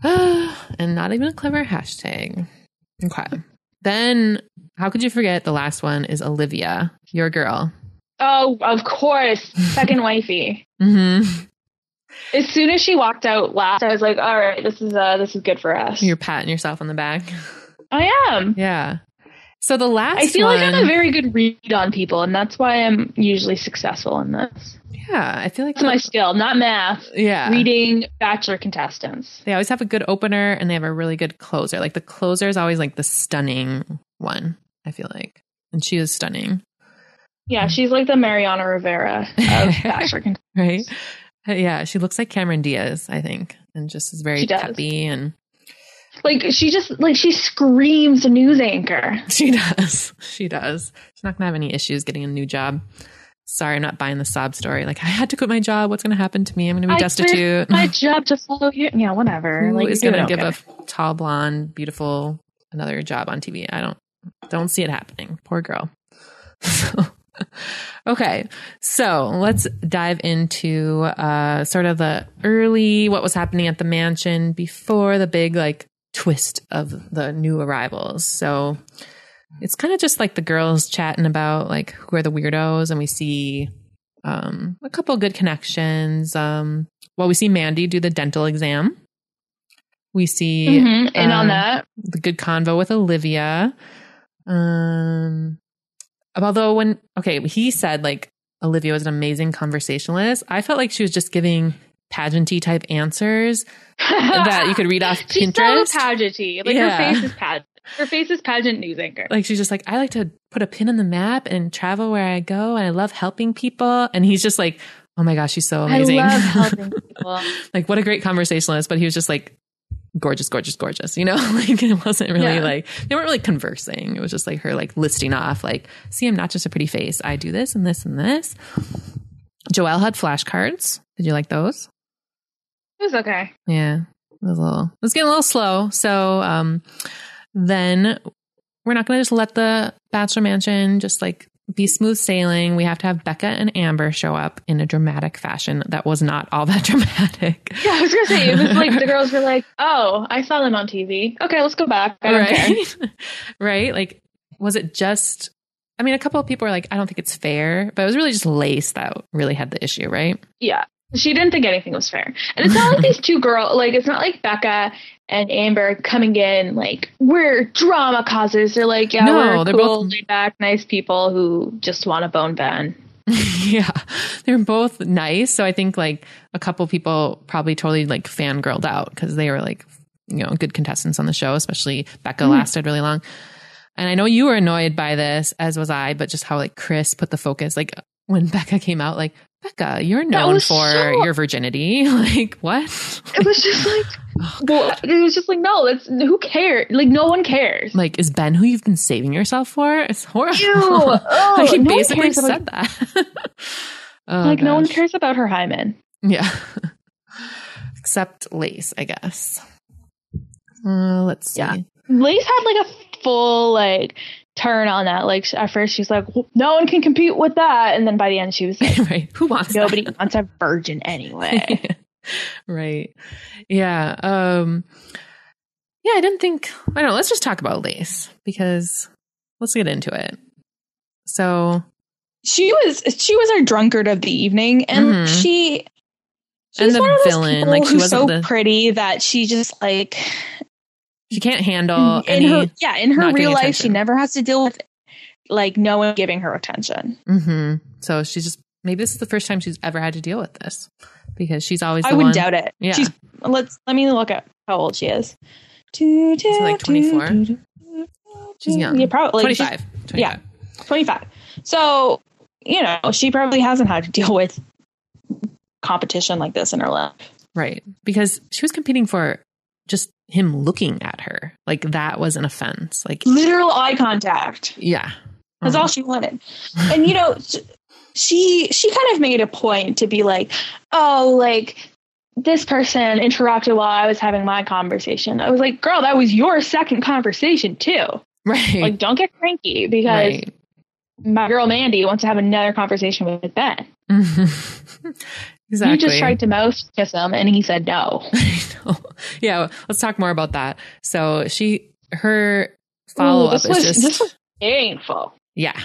Speaker 1: and not even a clever hashtag. Okay. Then how could you forget the last one is Olivia, your girl.
Speaker 2: Oh, of course. Second wifey.
Speaker 1: Mm-hmm.
Speaker 2: As soon as she walked out last, I was like, all right, this is uh this is good for us.
Speaker 1: You're patting yourself on the back.
Speaker 2: I am.
Speaker 1: Yeah. So the last
Speaker 2: I feel
Speaker 1: one,
Speaker 2: like I'm a very good read on people, and that's why I'm usually successful in this.
Speaker 1: Yeah, I feel like
Speaker 2: that's my skill, not math.
Speaker 1: Yeah.
Speaker 2: Reading Bachelor contestants.
Speaker 1: They always have a good opener and they have a really good closer. Like the closer is always like the stunning one, I feel like. And she is stunning.
Speaker 2: Yeah, she's like the Mariana Rivera of Bachelor contestants.
Speaker 1: Right? Yeah, she looks like Cameron Diaz, I think, and just is very peppy and
Speaker 2: like she just like she screams a news anchor.
Speaker 1: She does. She does. She's not gonna have any issues getting a new job. Sorry, I'm not buying the sob story. Like I had to quit my job. What's gonna happen to me? I'm gonna be I destitute.
Speaker 2: My job to follow you. Yeah, whatever.
Speaker 1: Who
Speaker 2: like
Speaker 1: is gonna
Speaker 2: okay.
Speaker 1: give a tall blonde, beautiful another job on T V? I don't don't see it happening. Poor girl. So. Okay, so let's dive into uh, sort of the early, what was happening at the mansion before the big like twist of the new arrivals. So it's kind of just like the girls chatting about like who are the weirdos, and we see um, a couple of good connections. Um, well, we see Mandy do the dental exam. We see
Speaker 2: mm-hmm. and
Speaker 1: um,
Speaker 2: on that
Speaker 1: the good convo with Olivia. Um. Although when, okay, he said like Olivia was an amazing conversationalist. I felt like she was just giving pageanty type answers that you could read off
Speaker 2: she's
Speaker 1: Pinterest.
Speaker 2: She's so pageanty. Like yeah. her face is pageant. Her face is pageant news anchor.
Speaker 1: Like she's just like, I like to put a pin in the map and travel where I go, and I love helping people. And he's just like, oh my gosh, she's so amazing.
Speaker 2: I love helping people.
Speaker 1: Like what a great conversationalist. But he was just like, gorgeous, gorgeous, gorgeous, you know, like it wasn't really yeah. like, they weren't really conversing. It was just like her like listing off like, see, I'm not just a pretty face. I do this and this and this. Joelle had flashcards. Did you like those?
Speaker 2: It was okay.
Speaker 1: Yeah. It was a little, it was getting a little slow. So um, then we're not going to just let the Bachelor Mansion just like be smooth sailing. We have to have Becca and Amber show up in a dramatic fashion that was not all that dramatic.
Speaker 2: Yeah, I was gonna say it was like the girls were like, "Oh, I saw them on T V. Okay, let's go back." I don't
Speaker 1: right,
Speaker 2: care.
Speaker 1: Right? Like, was it just? I mean, a couple of people were like, "I don't think it's fair," but it was really just Lace that really had the issue, right?
Speaker 2: Yeah, she didn't think anything was fair, and it's not like these two girls. Like, it's not like Becca and Amber coming in like we're drama causers. They're like, yeah,
Speaker 1: no,
Speaker 2: we're
Speaker 1: they're
Speaker 2: cool,
Speaker 1: both
Speaker 2: laid back, nice people who just want to bone Ben.
Speaker 1: Yeah, they're both nice. So I think like a couple people probably totally like fangirled out because they were like, you know, good contestants on the show. Especially Becca mm. lasted really long. And I know you were annoyed by this, as was I. But just how like Chris put the focus, like when Becca came out, like. Becca, you're known for so, your virginity. Like, what?
Speaker 2: It was just like, oh, well, it was just like, no, it's who cares? Like, no one cares.
Speaker 1: Like, is Ben who you've been saving yourself for? It's horrible.
Speaker 2: Ew, oh,
Speaker 1: like, he
Speaker 2: no
Speaker 1: basically said
Speaker 2: about,
Speaker 1: that. Oh,
Speaker 2: like,
Speaker 1: gosh.
Speaker 2: No one cares about her hymen.
Speaker 1: Yeah. Except Lace, I guess. Uh, let's see.
Speaker 2: Yeah. Lace had like a full, like, turn on that. Like at first she's like, well, no one can compete with that, and then by the end she was like,
Speaker 1: right, who wants
Speaker 2: nobody
Speaker 1: that?
Speaker 2: wants a virgin anyway.
Speaker 1: Right. Yeah. Um yeah, I didn't think I don't know, let's just talk about Lace because let's get into it. So
Speaker 3: she was she was our drunkard of the evening, and mm-hmm. she she's
Speaker 1: and the
Speaker 3: one of those
Speaker 1: villain
Speaker 3: people
Speaker 1: like she
Speaker 3: who's
Speaker 1: was
Speaker 3: so
Speaker 1: the,
Speaker 3: pretty that she just like
Speaker 1: she can't handle
Speaker 3: in
Speaker 1: any
Speaker 3: her yeah in her real life
Speaker 1: attention.
Speaker 3: She never has to deal with like no one giving her attention.
Speaker 1: Mm-hmm. So she's just maybe this is the first time she's ever had to deal with this. because she's always the
Speaker 3: I wouldn't
Speaker 1: one.
Speaker 3: doubt it.
Speaker 1: Yeah.
Speaker 3: She's, let's, let me look at how old she is. Do, do,
Speaker 1: She's like twenty-four.
Speaker 3: do, do, do,
Speaker 1: She's young.
Speaker 3: Yeah, probably. Like,
Speaker 1: twenty-five. twenty-five.
Speaker 3: Yeah. twenty-five. So, you know, she probably hasn't had to deal with competition like this in her life.
Speaker 1: Right. Because she was competing for just him looking at her. Like that was an offense. Like
Speaker 3: literal eye contact.
Speaker 1: Yeah.
Speaker 3: That's
Speaker 1: Uh-huh.
Speaker 3: all she wanted. And, you know, she, she kind of made a point to be like, oh, like this person interrupted while I was having my conversation. I was like, girl, that was your second conversation too.
Speaker 1: Right.
Speaker 3: Like, don't get cranky because
Speaker 1: Right.
Speaker 3: my girl Mandy wants to have another conversation with Ben.
Speaker 1: Exactly.
Speaker 2: You just tried to mouth kiss him and he said no.
Speaker 1: I know. Yeah. Let's talk more about that. So she, her follow up
Speaker 2: Ooh, this
Speaker 1: is
Speaker 2: was,
Speaker 1: just,
Speaker 2: this was painful.
Speaker 1: yeah.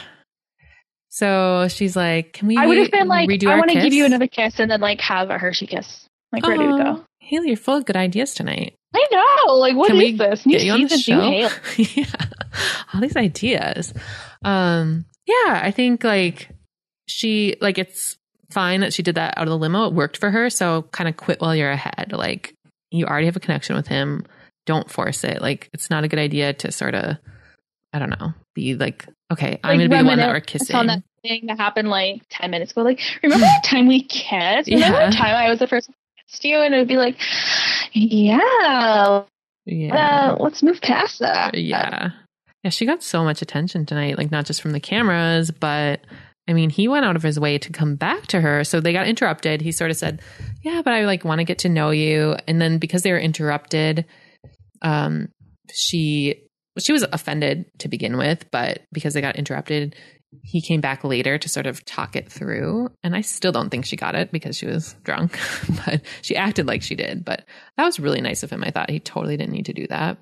Speaker 1: So she's like, can we
Speaker 2: I would have been like,
Speaker 1: redo
Speaker 2: I
Speaker 1: our
Speaker 2: want to
Speaker 1: kiss?
Speaker 2: give you another kiss and then like have a Hershey kiss. Like ready to
Speaker 1: Oh,
Speaker 2: go.
Speaker 1: Haley, you're full of good ideas tonight.
Speaker 2: I know. Like, what
Speaker 1: Can
Speaker 2: is
Speaker 1: we
Speaker 2: this? New
Speaker 1: get you on the
Speaker 2: season, new
Speaker 1: show?
Speaker 2: Haley.
Speaker 1: Yeah. All these ideas. Um, yeah, I think like she, like it's fine that she did that out of the limo. It worked for her. So kind of quit while you're ahead. Like you already have a connection with him. Don't force it. Like it's not a good idea to sort of, I don't know, be like, okay, I'm
Speaker 2: Like,
Speaker 1: going to be the one that we're
Speaker 2: reminisce
Speaker 1: kissing.
Speaker 2: on that thing that happened like ten minutes ago. Like, remember that time we kissed? Remember
Speaker 1: Yeah.
Speaker 2: the time I was the first one to kiss you? And it would be like, yeah,
Speaker 1: Yeah.
Speaker 2: uh, let's move past that.
Speaker 1: Yeah. Yeah, she got so much attention tonight, like not just from the cameras, but I mean, he went out of his way to come back to her. So they got interrupted. He sort of said, yeah, but I like want to get to know you. And then because they were interrupted, um, she she was offended to begin with, but because they got interrupted, he came back later to sort of talk it through. And I still don't think she got it because she was drunk, but she acted like she did. But that was really nice of him. I thought he totally didn't need to do that.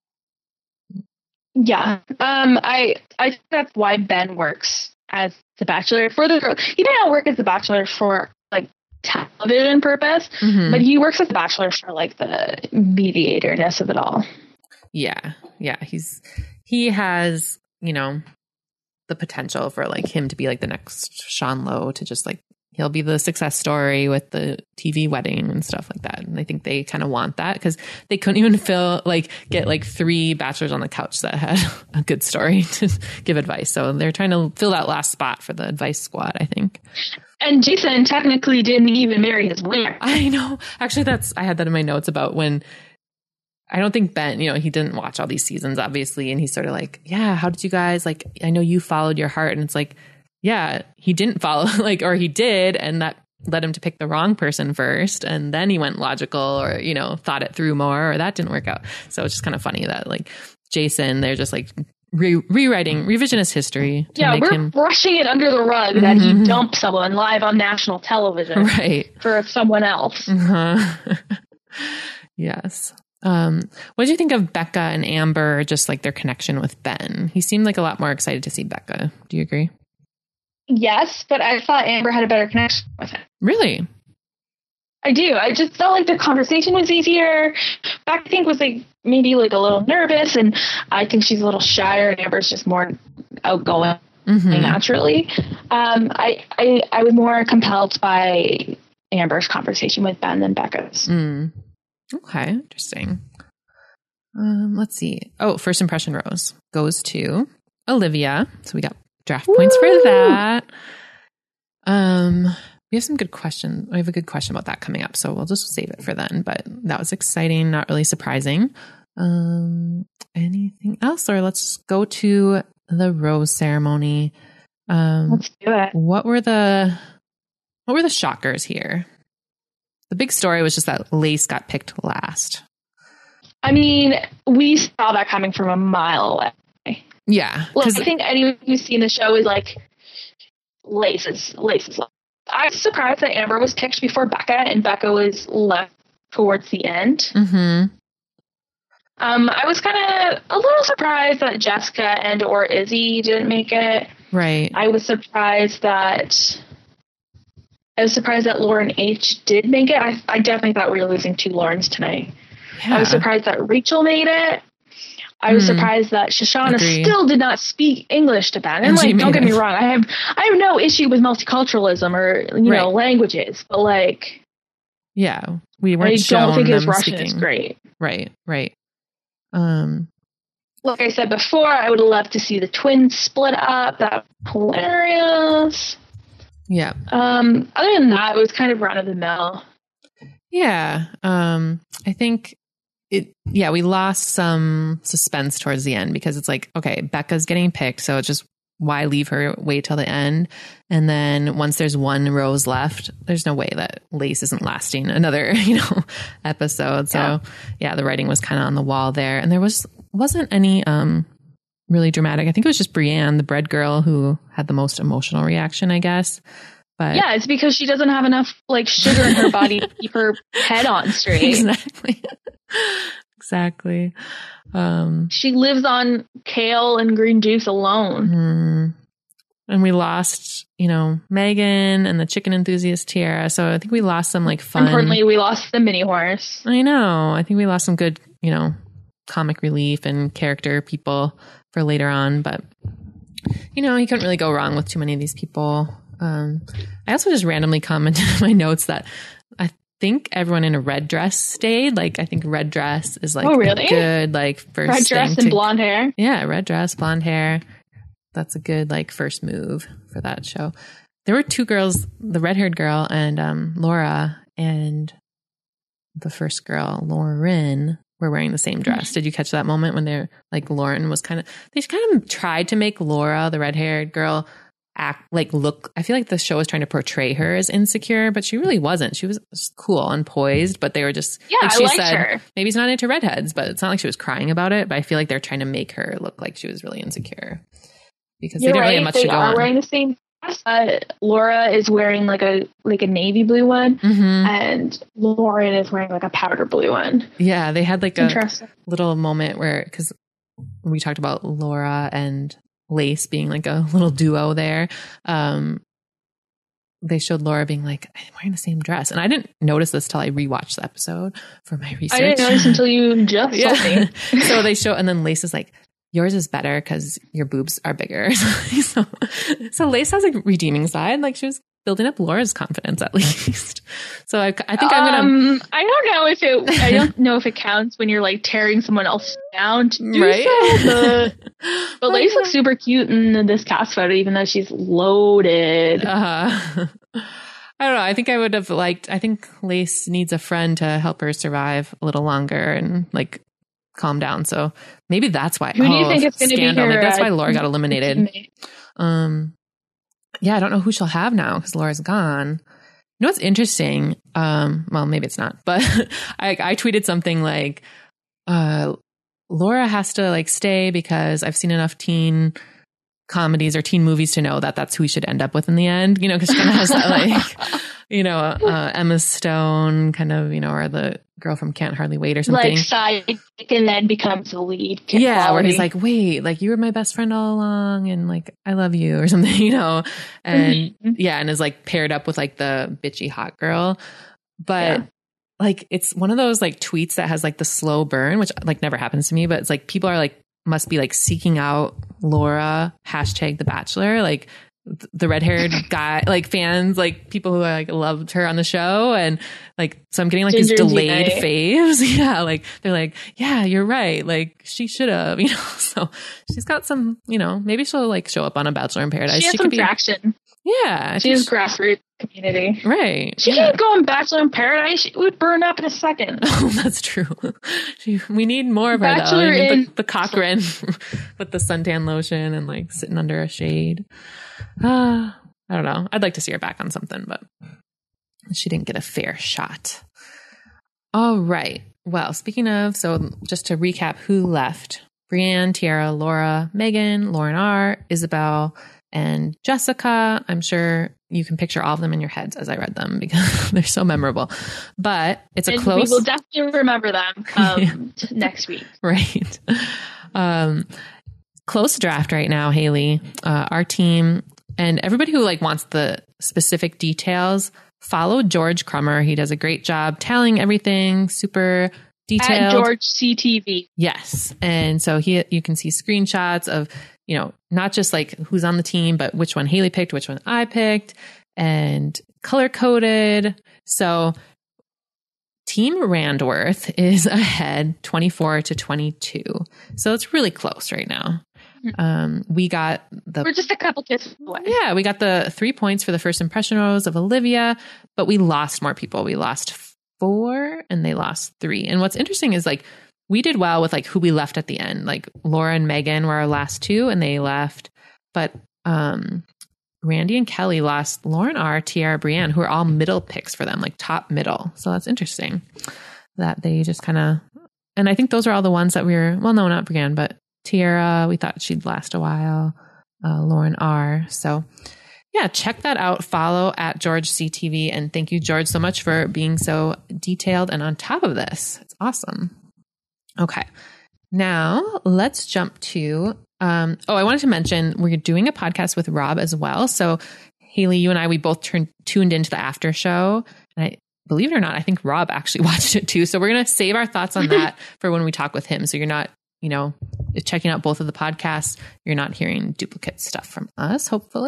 Speaker 2: Yeah. Um, I I think that's why Ben works as the Bachelor for the girl. He didn't work as the Bachelor for like television purpose,
Speaker 1: Mhm.
Speaker 2: but he works as the Bachelor for like the mediatorness of it all.
Speaker 1: Yeah. Yeah. He's, he has, you know, the potential for like him to be like the next Sean Lowe to just like, he'll be the success story with the T V wedding and stuff like that. And I think they kind of want that because they couldn't even fill, like, get like three bachelors on the couch that had a good story to give advice. So they're trying to fill that last spot for the advice squad, I think.
Speaker 2: And Jason technically didn't even marry his winner.
Speaker 1: I know. Actually, that's, I had that in my notes about when, I don't think Ben, you know, he didn't watch all these seasons, obviously. And he's sort of like, yeah, how did you guys, like, I know you followed your heart. And it's like, yeah, he didn't follow, like, or he did. And that led him to pick the wrong person first. And then he went logical or, you know, thought it through more, or that didn't work out. So it's just kind of funny that, like, Jason, they're just like re- rewriting revisionist history. To
Speaker 2: Yeah,
Speaker 1: make
Speaker 2: we're
Speaker 1: him,
Speaker 2: brushing it under the rug that
Speaker 1: Mhm.
Speaker 2: he dumped someone live on national television
Speaker 1: right.
Speaker 2: for someone else.
Speaker 1: Uh-huh. Yes. Um, what did you think of Becca and Amber, just like their connection with Ben? He seemed like a lot more excited to see Becca. Do you agree?
Speaker 2: Yes, but I thought Amber had a better connection with him.
Speaker 1: Really?
Speaker 2: I do. I just felt like the conversation was easier. Becca, I think, was like maybe like a little nervous, and I think she's a little shyer, and Amber's just more outgoing
Speaker 1: Mm-hmm.
Speaker 2: naturally. Um, I, I I was more compelled by Amber's conversation with Ben than Becca's.
Speaker 1: Mm. Okay, interesting. Um, let's see. Oh, first impression rose goes to Olivia. So we got draft points
Speaker 2: Woo!
Speaker 1: for that. Um, we have some good questions. We have a good question about that coming up, so we'll just save it for then. But that was exciting, not really surprising. Um, anything else, or let's go to the rose ceremony. Um,
Speaker 2: Let's do it.
Speaker 1: what were the what were the shockers here? The big story was just that Lace got picked last.
Speaker 2: I mean, we saw that coming from a mile away.
Speaker 1: Yeah,
Speaker 2: Well, I
Speaker 1: 'cause-
Speaker 2: think anyone who's seen the show is like, Laces, Laces. I was surprised that Amber was picked before Becca, and Becca was left towards the end.
Speaker 1: Mhm.
Speaker 2: Um, I was kind of a little surprised that Jessica and or Izzy didn't make it.
Speaker 1: Right.
Speaker 2: I was surprised that I was surprised that Lauren H did make it. I, I definitely thought we were losing two Laurens tonight.
Speaker 1: Yeah.
Speaker 2: I was surprised that Rachel made it. I was
Speaker 1: Hmm.
Speaker 2: surprised that Shoshana
Speaker 1: Agreed.
Speaker 2: still did not speak English to Ben. And
Speaker 1: And she
Speaker 2: like, don't
Speaker 1: made
Speaker 2: get me
Speaker 1: it.
Speaker 2: wrong, I have I have no issue with multiculturalism or you know
Speaker 1: Right.
Speaker 2: languages, but like
Speaker 1: Yeah, we weren't
Speaker 2: I
Speaker 1: shown
Speaker 2: don't think his
Speaker 1: them
Speaker 2: Russian
Speaker 1: speaking.
Speaker 2: is great.
Speaker 1: Right, right. Um,
Speaker 2: like I said before, I would love to see the twins split up. That was hilarious.
Speaker 1: Yeah.
Speaker 2: Um, other than that, it was kind of run of the mill.
Speaker 1: Yeah. Um, I think it, yeah, we lost some suspense towards the end because it's like, okay, Becca's getting picked. So it's just, why leave her, wait till the end? And then once there's one rose left, there's no way that Lace isn't lasting another, you know, episode. So yeah, yeah the writing was kind of on the wall there. And there was, wasn't any, um, really dramatic. I think it was just Brienne, the bread girl, who had the most emotional reaction, I guess. But
Speaker 2: yeah, it's because she doesn't have enough like sugar in her body to keep her head on straight.
Speaker 1: Exactly. Exactly. Um,
Speaker 2: she lives on kale and green juice alone.
Speaker 1: Mm, and we lost, you know, Megan and the chicken enthusiast Tiara. So I think we lost some like fun.
Speaker 2: Importantly, we lost the mini horse.
Speaker 1: I know. I think we lost some good, you know, comic relief and character people for later on. But, you know, you couldn't really go wrong with too many of these people. Um, I also just randomly commented in my notes that I think everyone in a red dress stayed. Like, I think red dress is like
Speaker 2: oh, really?
Speaker 1: good, like first
Speaker 2: red dress
Speaker 1: thing
Speaker 2: and
Speaker 1: to,
Speaker 2: blonde hair.
Speaker 1: Yeah, red dress, blonde hair. That's a good like first move for that show. There were two girls, the red haired girl and um, Laura, and the first girl, Lauren, were wearing the same dress. Did you catch that moment when they're like Lauren was kind of? They just kind of tried to make Laura, the red haired girl, act like look. I feel like the show was trying to portray her as insecure, but she really wasn't. She was cool and poised, but they were just
Speaker 2: yeah.
Speaker 1: Like she
Speaker 2: I liked
Speaker 1: said,
Speaker 2: her.
Speaker 1: Maybe he's not into redheads, but it's not like she was crying about it. But I feel like they're trying to make her look like she was really insecure because
Speaker 2: You're
Speaker 1: they didn't
Speaker 2: right.
Speaker 1: really have much
Speaker 2: they
Speaker 1: to go
Speaker 2: are
Speaker 1: on.
Speaker 2: Wearing the same dress. Uh, Laura is wearing like a like a navy blue one,
Speaker 1: Mm-hmm.
Speaker 2: and Lauren is wearing like a powder blue one.
Speaker 1: Yeah, they had like a
Speaker 2: Interesting.
Speaker 1: little moment where because we talked about Laura and Lace being like a little duo there. Um, they showed Laura being like, I'm wearing the same dress. And I didn't notice this till I rewatched the episode for my research.
Speaker 2: I didn't notice until you just
Speaker 1: yeah.
Speaker 2: told me.
Speaker 1: So they show, and then Lace is like, yours is better because your boobs are bigger. so, so Lace has a redeeming side. Like she was building up Laura's confidence at least. So I, I think I'm
Speaker 2: um,
Speaker 1: going
Speaker 2: to. I don't know if it. I don't know if it counts when you're like tearing someone else down to do
Speaker 1: right?
Speaker 2: so. But, but Lace looks super cute in this cast photo, even though she's loaded.
Speaker 1: Uh, I don't know. I think I would have liked. I think Lace needs a friend to help her survive a little longer and like calm down. So maybe that's why.
Speaker 2: Who do you
Speaker 1: oh,
Speaker 2: think it's going to be?
Speaker 1: Scandal.
Speaker 2: Her,
Speaker 1: Like, that's
Speaker 2: uh,
Speaker 1: why Laura got eliminated.
Speaker 2: teammate?
Speaker 1: Um. Yeah, I don't know who she'll have now because Laura's gone. You know what's interesting? Um, well, maybe it's not, but I, I tweeted something like, uh, Laura has to like stay because I've seen enough teen comedies or teen movies to know that that's who we should end up with in the end, you know, because she kind of has that like, you know, uh, Emma Stone kind of, you know, or the girl from Can't Hardly Wait or something.
Speaker 2: Like sidekick and then becomes the lead.
Speaker 1: Yeah,
Speaker 2: quality.
Speaker 1: where he's like, wait, like you were my best friend all along and like I love you or something, you know, and
Speaker 2: Mm-hmm.
Speaker 1: yeah, and is like paired up with like the bitchy hot girl. But
Speaker 2: Yeah.
Speaker 1: like it's one of those like tweets that has like the slow burn, which like never happens to me, but it's like people are like must be like seeking out Laura, hashtag The Bachelor, like the red haired guy, like fans, like people who like loved her on the show. And like, so I'm getting like
Speaker 2: Ginger
Speaker 1: these delayed
Speaker 2: G-Night.
Speaker 1: faves. Yeah. Like they're like, yeah, you're right. Like she should have, you know, so she's got some, you know, maybe she'll like show up on a Bachelor in Paradise.
Speaker 2: She has
Speaker 1: she
Speaker 2: some
Speaker 1: could be,
Speaker 2: traction.
Speaker 1: yeah.
Speaker 2: She has grassroots community.
Speaker 1: Right.
Speaker 2: She
Speaker 1: yeah.
Speaker 2: can't go on Bachelor in Paradise. She would burn up in a second.
Speaker 1: Oh, that's true. She, we need more of her
Speaker 2: Bachelor
Speaker 1: though. I mean,
Speaker 2: in-
Speaker 1: the, the Cochrane with the suntan lotion and like sitting under a shade. Uh, I don't know. I'd like to see her back on something, but she didn't get a fair shot. All right. Well, speaking of, so just to recap who left: Brienne, Tiara, Laura, Megan, Lauren R., Isabel, and Jessica. I'm sure you can picture all of them in your heads as I read them because they're so memorable. But it's a
Speaker 2: and
Speaker 1: close.
Speaker 2: We will definitely remember them come
Speaker 1: Yeah.
Speaker 2: t- next week.
Speaker 1: Right. Um, close draft right now, Haley. Uh, our team and everybody who like wants the specific details, follow George Crummer. He does a great job telling everything super detailed.
Speaker 2: At George C T V.
Speaker 1: Yes. And so he, you can see screenshots of, you know, not just like who's on the team, but which one Haley picked, which one I picked, and color coded. So Team Randworth is ahead twenty-four to twenty-two. So it's really close right now. Um, we got the...
Speaker 2: We're just a couple kisses away.
Speaker 1: Yeah, we got the three points for the first impression rose of Olivia, but we lost more people. We lost four and they lost three. And what's interesting is like, we did well with like who we left at the end. Like Laura and Megan were our last two and they left. But um, Randy and Kelly lost Lauren R, Tiara, Brienne, who are all middle picks for them, like top middle. So that's interesting that they just kind of... And I think those are all the ones that we were... Well, no, not Brienne, but Tiara, we thought she'd last a while. Uh, Lauren R. So yeah, check that out. Follow at George C T V. And thank you, George, so much for being so detailed and on top of this. It's awesome. Okay. Now let's jump to, um, oh, I wanted to mention we're doing a podcast with Rob as well. So Haley, you and I, we both turned tuned into the after show. And I believe it or not, I think Rob actually watched it too. So we're going to save our thoughts on that for when we talk with him. So you're not, you know, checking out both of the podcasts, you're not hearing duplicate stuff from us, hopefully.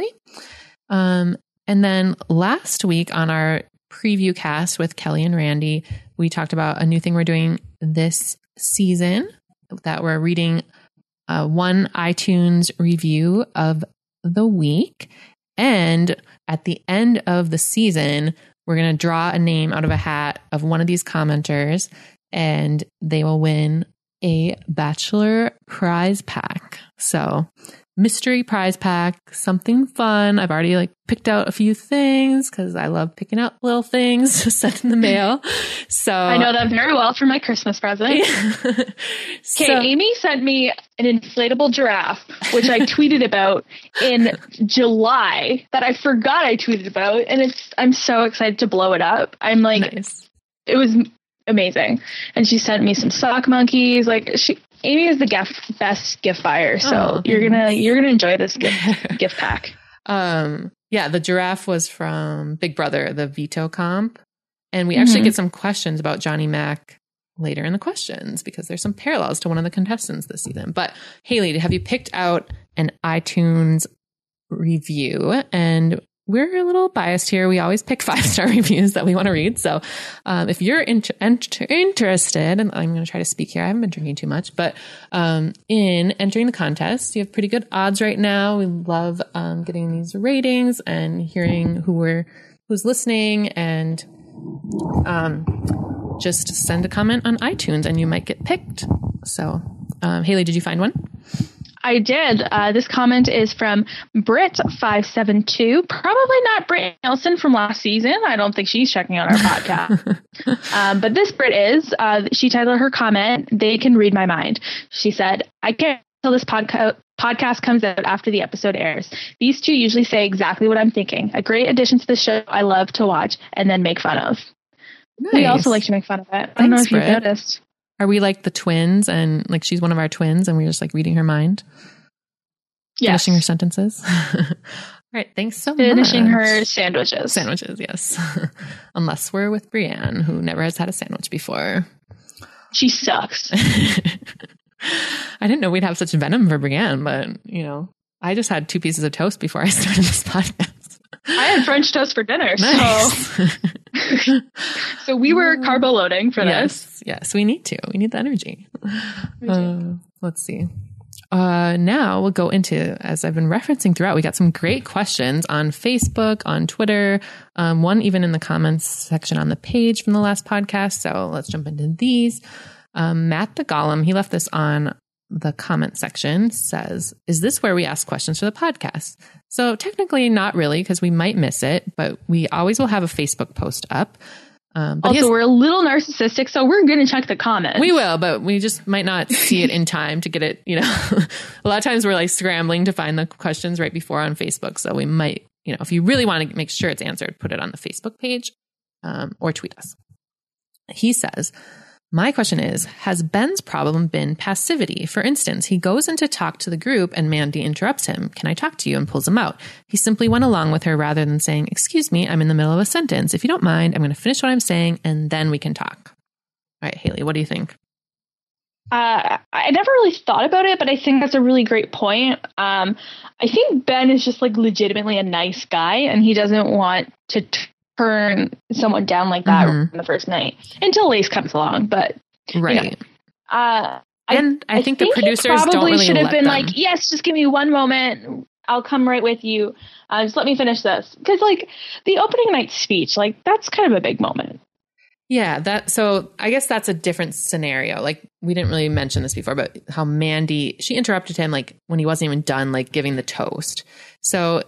Speaker 1: Um, and then last week on our preview cast with Kelly and Randy, we talked about a new thing we're doing this season, that we're reading uh, one iTunes review of the week. And at the end of the season, we're going to draw a name out of a hat of one of these commenters, and they will win a Bachelor prize pack. So mystery prize pack, something fun. I've already like picked out a few things because I love picking out little things to send in the mail. So
Speaker 2: I know that very well for my Christmas present. Okay, so, Amy sent me an inflatable giraffe, which I tweeted about in July that I forgot I tweeted about, and it's I'm so excited to blow it up. I'm like,
Speaker 1: nice.
Speaker 2: It was amazing. And she sent me some sock monkeys. Like she, Amy is the gift, best gift buyer. So
Speaker 1: oh,
Speaker 2: you're gonna you're gonna enjoy this gift gift pack.
Speaker 1: Um, yeah, the giraffe was from Big Brother, the veto comp, and we actually mm-hmm. get some questions about Johnny Mac later in the questions because there's some parallels to one of the contestants this season. But Haley, have you picked out an iTunes review? And we're a little biased here. We always pick five-star reviews that we want to read. So um, if you're inter- enter- interested, and I'm going to try to speak here. I haven't been drinking too much, but um, in entering the contest, you have pretty good odds right now. We love um, getting these ratings and hearing who we're, who's listening, and um, just send a comment on iTunes and you might get picked. So um, Haley, did you find one?
Speaker 2: I did. Uh, this comment is from Brit five seven two. Probably not Brit Nelson from last season. I don't think she's checking out our podcast. um, but this Brit is. Uh, she titled her comment, "They Can Read My Mind." She said, "I can't tell this podca- podcast comes out after the episode airs. These two usually say exactly what I'm thinking. A great addition to the show I love to watch and then make fun of." Nice. We also like to make fun of it. Thanks, I don't know if you've
Speaker 1: Brit.
Speaker 2: noticed.
Speaker 1: Are we like the twins, and like she's one of our twins and we're just like reading her mind?
Speaker 2: Yes.
Speaker 1: Finishing her sentences? All right. Thanks so
Speaker 2: Finishing
Speaker 1: much.
Speaker 2: Finishing her sandwiches.
Speaker 1: Sandwiches, yes. Unless we're with Brienne, who never has had a sandwich before.
Speaker 2: She sucks.
Speaker 1: I didn't know we'd have such venom for Brienne, but, you know, I just had two pieces of toast before I started this podcast.
Speaker 2: I had French toast for dinner.
Speaker 1: Nice.
Speaker 2: So, so we were carbo loading for
Speaker 1: yes,
Speaker 2: this.
Speaker 1: Yes, we need to. We need the energy. Uh, let's see. Uh, now we'll go into, as I've been referencing throughout, we got some great questions on Facebook, on Twitter, um, one even in the comments section on the page from the last podcast. So let's jump into these. Um, Matt the Golem, he left this on the comment section, says, "Is this where we ask questions for the podcast?" So technically not really, because we might miss it, but we always will have a Facebook post up. Um, but
Speaker 2: also,
Speaker 1: has,
Speaker 2: we're a little narcissistic, so we're going to check the comments.
Speaker 1: We will, but we just might not see it in time to get it, you know. A lot of times we're like scrambling to find the questions right before on Facebook. So we might, you know, if you really want to make sure it's answered, put it on the Facebook page um, or tweet us. He says, "My question is, has Ben's problem been passivity? For instance, he goes in to talk to the group and Mandy interrupts him. 'Can I talk to you?' and pulls him out. He simply went along with her rather than saying, 'Excuse me, I'm in the middle of a sentence. If you don't mind, I'm going to finish what I'm saying and then we can talk.'" All right, Haley, what do you think?
Speaker 2: Uh, I never really thought about it, but I think that's a really great point. Um, I think Ben is just like legitimately a nice guy and he doesn't want to t- turn someone down like that
Speaker 1: Mm-hmm.
Speaker 2: on the first night until Lace comes along. But
Speaker 1: Right.
Speaker 2: you know, uh,
Speaker 1: And I, I think,
Speaker 2: think
Speaker 1: the producers
Speaker 2: he probably
Speaker 1: don't really
Speaker 2: should have
Speaker 1: let
Speaker 2: been
Speaker 1: them.
Speaker 2: like, yes, just give me one moment. I'll come right with you. Uh, just let me finish this. Because like the opening night speech, like that's kind of a big moment.
Speaker 1: Yeah, that so I guess that's a different scenario. Like we didn't really mention this before, but how Mandy, she interrupted him like when he wasn't even done like giving the toast. So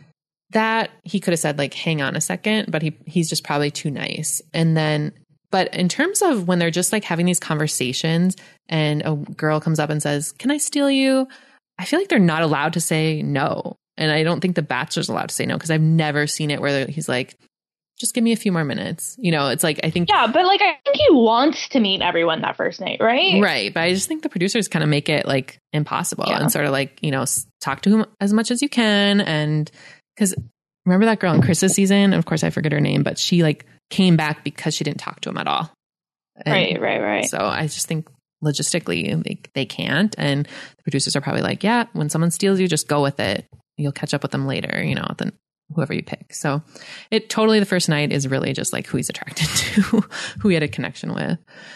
Speaker 1: that he could have said like hang on a second, but he he's just probably too nice. And then but in terms of when they're just like having these conversations and a girl comes up and says, "Can I steal you?" I feel like they're not allowed to say no. And I don't think the Bachelor's allowed to say no because I've never seen it where he's like, just give me a few more minutes. You know, it's like, I think.
Speaker 2: Yeah, but like, I think he wants to meet everyone that first night, right?
Speaker 1: Right. But I just think the producers kind of make it like impossible
Speaker 2: Yeah.
Speaker 1: and sort of like, you know, s- talk to him as much as you can. And because remember that girl in Chris's season? Of course, I forget her name, but she like came back because she didn't talk to him at all. And
Speaker 2: Right, right, right.
Speaker 1: So I just think logistically they, they can't. And the producers are probably like, yeah, when someone steals you, just go with it. You'll catch up with them later, you know, then whoever you pick. So it totally, the first night is really just like who he's attracted to, who he had a connection with.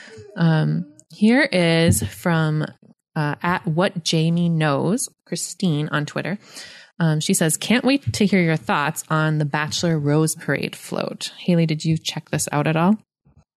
Speaker 1: Um, here is from uh, at what Jamie knows, Christine on Twitter. Um, she says, can't wait to hear your thoughts on the Bachelor Rose Parade float. Haley, did you check this out at all?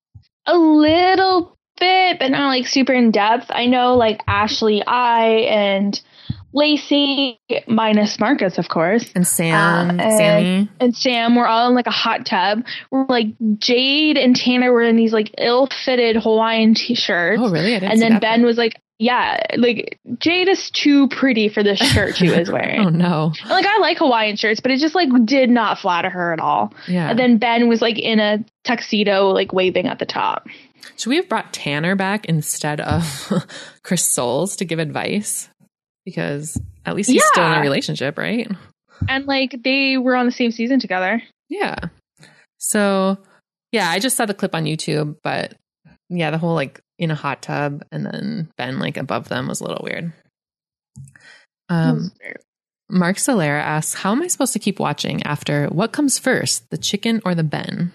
Speaker 2: A little bit, but not like super in depth. I know like Ashley, I, and Lacey, minus Marcus, of course.
Speaker 1: And Sam,
Speaker 2: Uh, and,
Speaker 1: Sammy.
Speaker 2: and Sam were all in like a hot tub. We're like Jade and Tanner were in these like ill-fitted Hawaiian t-shirts.
Speaker 1: Oh, really? I didn't
Speaker 2: And
Speaker 1: see
Speaker 2: then
Speaker 1: that
Speaker 2: Ben was like, yeah, like Jade is too pretty for this shirt she was wearing.
Speaker 1: Oh, no.
Speaker 2: And, like I like Hawaiian shirts, but it just like did not flatter her at all.
Speaker 1: Yeah.
Speaker 2: And then Ben was like in a tuxedo, like waving at the top.
Speaker 1: Should we have brought Tanner back instead of Chris Soules to give advice? Because at least he's
Speaker 2: Yeah.
Speaker 1: still in a relationship, right?
Speaker 2: And like they were on the same season together.
Speaker 1: Yeah. So, yeah, I just saw the clip on YouTube, but yeah, the whole like in a hot tub and then Ben like above them was a little weird. Um, Mark Solera asks, how am I supposed to keep watching after what comes first, the chicken or the Ben?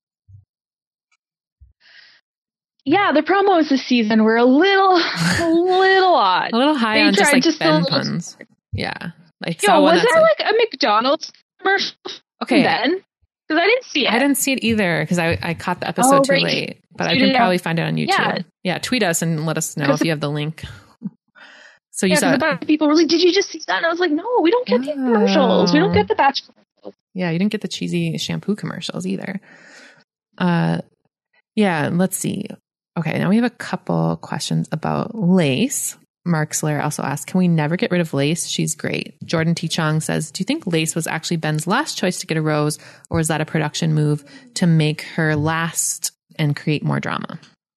Speaker 2: Yeah, the promos this season were a little, a little odd.
Speaker 1: A little high
Speaker 2: They
Speaker 1: on just
Speaker 2: tried
Speaker 1: like
Speaker 2: just a
Speaker 1: Ben
Speaker 2: little-
Speaker 1: puns. Yeah. I
Speaker 2: Yo,
Speaker 1: saw one
Speaker 2: was
Speaker 1: that's
Speaker 2: there
Speaker 1: like,
Speaker 2: like a McDonald's commercial
Speaker 1: okay,
Speaker 2: then? Because I didn't see it.
Speaker 1: I didn't see it either because I, I caught the episode
Speaker 2: Oh,
Speaker 1: too
Speaker 2: right.
Speaker 1: late, but I
Speaker 2: You
Speaker 1: can
Speaker 2: did,
Speaker 1: probably
Speaker 2: uh,
Speaker 1: find it on YouTube.
Speaker 2: yeah.
Speaker 1: Yeah, tweet us and let us know
Speaker 2: 'Cause-
Speaker 1: if you have the link. So you
Speaker 2: Yeah,
Speaker 1: saw,
Speaker 2: because a bunch of people were like, "Did you just see that?" And I was like, "No, we don't get the commercials. We don't get the batch commercials."
Speaker 1: yeah, you didn't get the cheesy shampoo commercials either. Uh, yeah, let's see. Okay, now we have a couple questions about Lace. Mark Slayer also asked, can we never get rid of Lace? She's great. Jordan T. Chong says, do you think Lace was actually Ben's last choice to get a rose, or is that a production move to make her last and create more drama?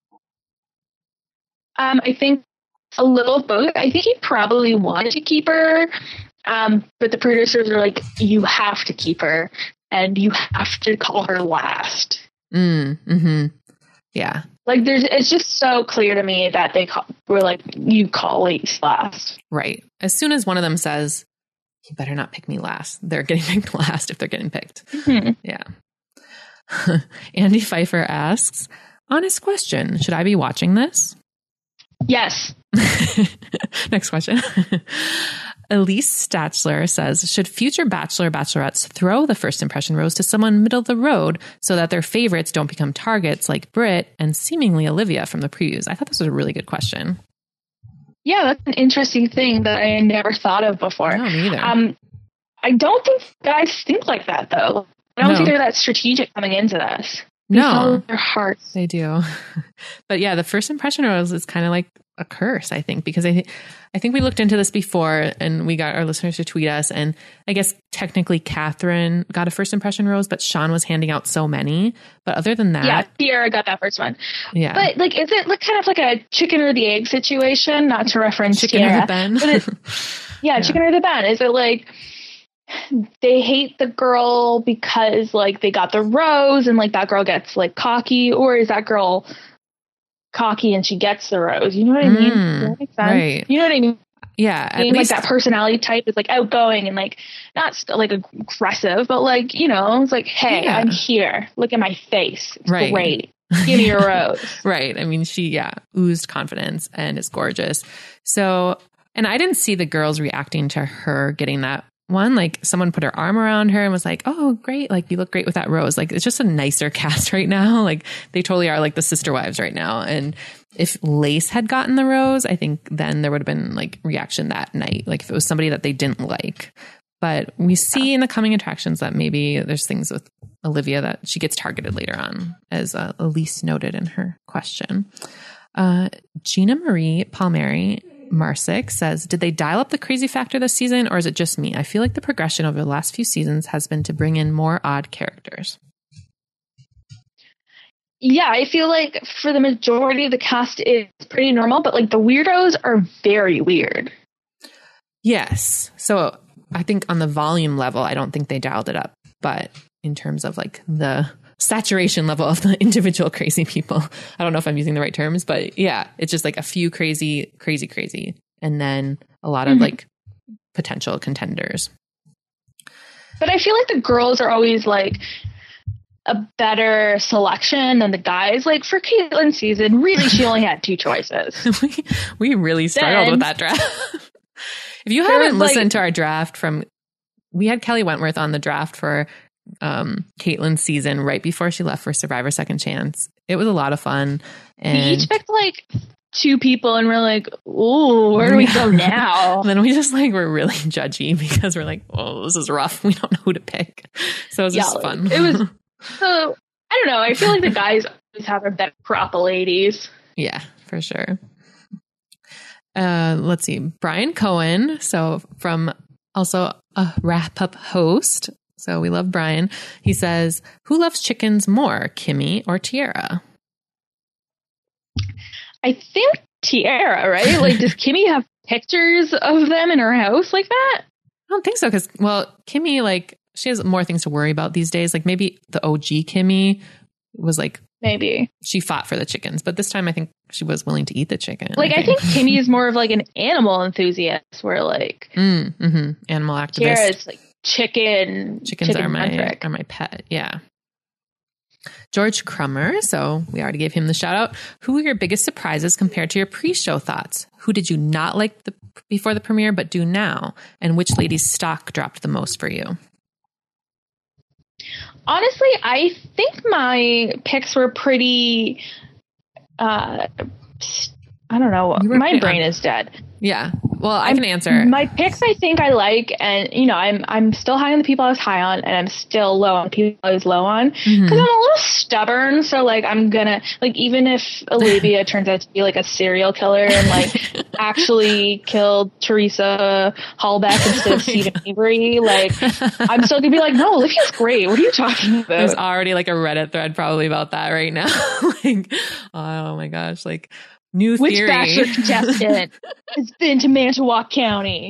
Speaker 2: Um, I think a little of both. I think he probably wanted to keep her, um, but the producers are like, "You have to keep her, and you have to call her last."
Speaker 1: Mm, mm-hmm. Yeah.
Speaker 2: Like, there's, it's just so clear to me that they call, were like, "You call Lace last."
Speaker 1: Right. As soon as one of them says, you better not pick me last, they're getting picked last if they're getting picked.
Speaker 2: Mm-hmm.
Speaker 1: Yeah. Andy Pfeiffer asks, honest question, should I be watching this?
Speaker 2: Yes.
Speaker 1: Next question. Elise Statchler says, should future Bachelor Bachelorettes throw the first impression rose to someone middle of the road so that their favorites don't become targets like Britt and seemingly Olivia from the previews? I thought this was a really good question.
Speaker 2: Yeah, that's an interesting thing that I never thought of before.
Speaker 1: No, me either.
Speaker 2: Um, I don't think guys think like that, though. I don't
Speaker 1: No.
Speaker 2: think they're that strategic coming into this. They
Speaker 1: No.
Speaker 2: follow their hearts.
Speaker 1: They do. But yeah, the first impression rose is kind of like a curse, I think, because I, th- I think we looked into this before and we got our listeners to tweet us. And I guess technically Catherine got a first impression rose, but Sean was handing out so many. But other than that,
Speaker 2: Yeah, Sierra got that first one.
Speaker 1: yeah.
Speaker 2: But like, is it like kind of like a chicken or the egg situation? Not to reference
Speaker 1: Chicken
Speaker 2: Sierra,
Speaker 1: or the Ben.
Speaker 2: but it- yeah,
Speaker 1: Yeah.
Speaker 2: chicken or the Ben. Is it like they hate the girl because like they got the rose and like that girl gets like cocky, or is that girl cocky and she gets the rose? You know what I mean?
Speaker 1: Mm,
Speaker 2: Does that make sense?
Speaker 1: right.
Speaker 2: You know what I mean?
Speaker 1: Yeah.
Speaker 2: Being like that personality type is like outgoing and like not st- like aggressive, but like, you know, it's like, hey, yeah. I'm here. Look at my face. It's
Speaker 1: right.
Speaker 2: great. Give me a rose.
Speaker 1: Right. I mean, she, yeah, oozed confidence and is gorgeous. So, and I didn't see the girls reacting to her getting that one. Like someone put her arm around her and was like, oh, great. Like you look great with that rose. Like it's just a nicer cast right now. Like they totally are like the sister wives right now. And if Lace had gotten the rose, I think then there would have been like reaction that night. Like if it was somebody that they didn't like. But we see in the coming attractions that maybe there's things with Olivia that she gets targeted later on, as uh, Elise noted in her question. Uh, Gina Marie Palmieri Marsick says, did they dial up the crazy factor this season, or is it just me? I feel like the progression over the last few seasons has been to bring in more odd characters.
Speaker 2: Yeah, I feel like for the majority of the cast it's pretty normal, but like the weirdos are very weird.
Speaker 1: Yes. So I think on the volume level, I don't think they dialed it up, but in terms of like the saturation level of the individual crazy people, I don't know if I'm using the right terms, but yeah, it's just like a few crazy, crazy, crazy. And then a lot of mm-hmm. like potential contenders.
Speaker 2: But I feel like the girls are always like a better selection than the guys. Like for Caitlin's season, really, she only had two choices.
Speaker 1: we, we really struggled then, with that draft. If you haven't listened like, to our draft from, we had Kelly Wentworth on the draft for um, Caitlin's season right before she left for Survivor Second Chance. It was a lot of fun. And
Speaker 2: we each picked like two people and we're like, ooh, where do we go now?
Speaker 1: And then we just like, we're really judgy because we're like, oh, this is rough. We don't know who to pick. So it was yeah, just fun.
Speaker 2: It was, so I don't know. I feel like the guys always have a better crop of ladies.
Speaker 1: Yeah, for sure. Uh, let's see. Brian Cohen. So from also a wrap up host. So we love Brian. He says, who loves chickens more, Kimmy or Tiara?
Speaker 2: I think Tiara, right? Like, does Kimmy have pictures of them in her house like that?
Speaker 1: I don't think so. Cause well, Kimmy, like she has more things to worry about these days. Like maybe the O G Kimmy was like,
Speaker 2: maybe
Speaker 1: she fought for the chickens, but this time I think she was willing to eat the chicken.
Speaker 2: Like, I think, I think Kimmy is more of like an animal enthusiast where like
Speaker 1: mm, mm-hmm. animal activist.
Speaker 2: Tiara is like chicken.
Speaker 1: Chickens chicken are my, centric. are my pet. Yeah. George Crummer. So we already gave him the shout out. Who were your biggest surprises compared to your pre-show thoughts? Who did you not like the, before the premiere, but do now? And which lady's stock dropped the most for you?
Speaker 2: Honestly, I think my picks were pretty, uh, I don't know. My brain is dead.
Speaker 1: Yeah. Well, I can answer.
Speaker 2: My picks I think I like, and you know, I'm I'm still high on the people I was high on, and I'm still low on people I was low on, because mm-hmm. I'm a little stubborn. So like, I'm gonna like, even if Olivia turns out to be like a serial killer and like actually killed Teresa Hallbeck instead of Stephen Avery, like I'm still gonna be like, no, Olivia's great. What are you talking about?
Speaker 1: There's already like a Reddit thread probably about that right now. Like, oh my gosh, like. New
Speaker 2: Which
Speaker 1: theory.
Speaker 2: Bachelor contestant has been to Manitowoc County?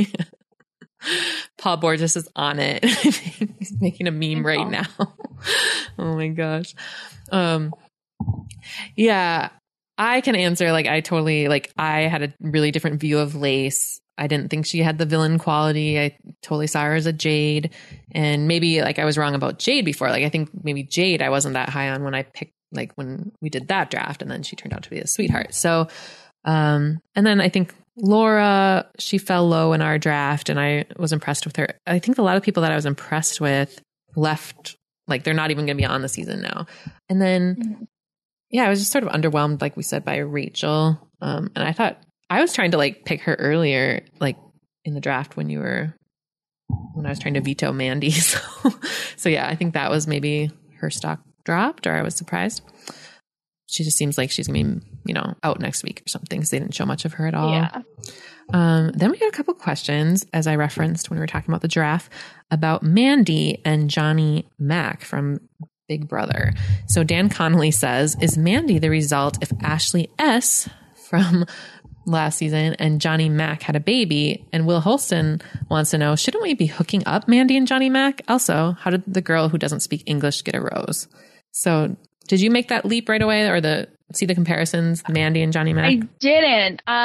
Speaker 1: Paul Borges is on it. He's making a meme right now. Oh my gosh. Um, yeah, I can answer. Like, I totally, like, I had a really different view of Lace. I didn't think she had the villain quality. I totally saw her as a Jade. And maybe, like, I was wrong about Jade before. Like, I think maybe Jade I wasn't that high on when I picked, like when we did that draft, and then she turned out to be a sweetheart. So, um, and then I think Laura, she fell low in our draft and I was impressed with her. I think a lot of people that I was impressed with left, like they're not even going to be on the season now. And then, mm-hmm. yeah, I was just sort of underwhelmed, like we said, by Rachel. Um, and I thought I was trying to like pick her earlier, like in the draft when you were, when I was trying to veto Mandy. So, so yeah, I think that was maybe her stock dropped, or I was surprised. She just seems like she's gonna be, you know, out next week or something, because they didn't show much of her at all.
Speaker 2: Yeah.
Speaker 1: Um, then we got a couple questions, as I referenced when we were talking about the draft, about Mandy and Johnny Mac from Big Brother. So Dan Connolly says, is Mandy the result if Ashley S from last season and Johnny Mac had a baby? And Will Holston wants to know, shouldn't we be hooking up Mandy and Johnny Mac? Also, how did the girl who doesn't speak English get a rose? So did you make that leap right away, or the see the comparisons, Mandy and Johnny Mac?
Speaker 2: I didn't. Um,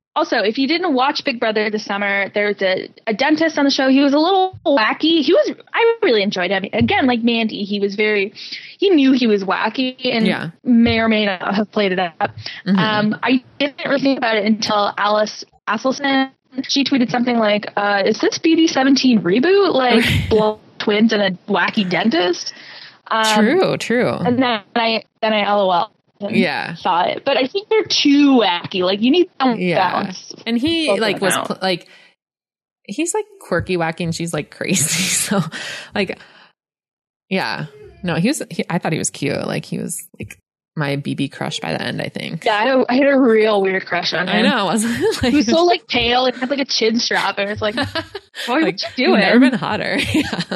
Speaker 2: Also, if you didn't watch Big Brother this summer, there's a, a dentist on the show. He was a little wacky. He was, I really enjoyed him. Again, like Mandy, he was very, he knew he was wacky and
Speaker 1: yeah.
Speaker 2: may or may not have played it up. Mm-hmm. Um, I didn't really think about it until Alice Asselson, she tweeted something like, uh, is this B D seventeen reboot? Like, blood twins and a wacky dentist? Um,
Speaker 1: true, true.
Speaker 2: And then I, then I LOL.
Speaker 1: Yeah,
Speaker 2: saw it, but I think they're too wacky. Like you need some
Speaker 1: yeah.
Speaker 2: balance.
Speaker 1: And he like was pl- like he's like quirky, wacky, and she's like crazy. So like, yeah, no, he was. He, I thought he was cute. Like he was like my B B crush by the end. I think.
Speaker 2: Yeah, I had a, I had a real weird crush on him.
Speaker 1: I know. Wasn't it? Like,
Speaker 2: he was so like pale and had like a chin strap, and it's like, what
Speaker 1: like,
Speaker 2: are you doing?
Speaker 1: Never been hotter. Yeah.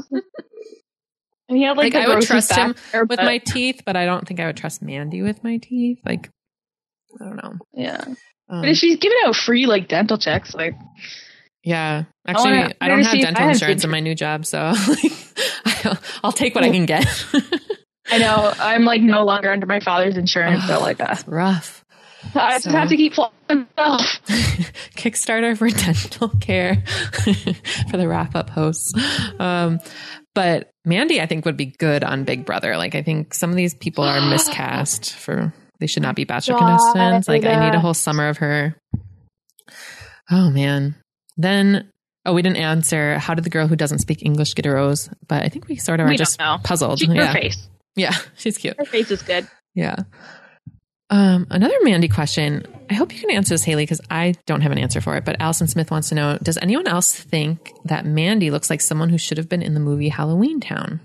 Speaker 2: And he had like,
Speaker 1: like I would trust him
Speaker 2: there,
Speaker 1: with
Speaker 2: but...
Speaker 1: my teeth, but I don't think I would trust Mandy with my teeth. Like, I don't know.
Speaker 2: Yeah.
Speaker 1: Um,
Speaker 2: but if she's giving out free like dental checks, like,
Speaker 1: yeah, actually, I, wanna, I don't have dental insurance in my new job, so like, I'll, I'll take what I can get.
Speaker 2: I know. I'm like no longer under my father's insurance,
Speaker 1: oh,
Speaker 2: so like that.
Speaker 1: Rough.
Speaker 2: I
Speaker 1: so,
Speaker 2: just have to keep flying myself.
Speaker 1: Kickstarter for dental care for the wrap up hosts. Um, but Mandy, I think, would be good on Big Brother. Like, I think some of these people are miscast for, they should not be Bachelor God, contestants. Like, I need a whole summer of her. Oh, man. Then, oh, we didn't answer, how did the girl who doesn't speak English get a rose? But I think we sort of
Speaker 2: we
Speaker 1: are just
Speaker 2: know.
Speaker 1: puzzled.
Speaker 2: She,
Speaker 1: yeah.
Speaker 2: Her face.
Speaker 1: Yeah, she's cute.
Speaker 2: Her face is good.
Speaker 1: Yeah. Um, another Mandy question. I hope you can answer this, Haley, because I don't have an answer for it. But Allison Smith wants to know, does anyone else think that Mandy looks like someone who should have been in the movie Halloween Town?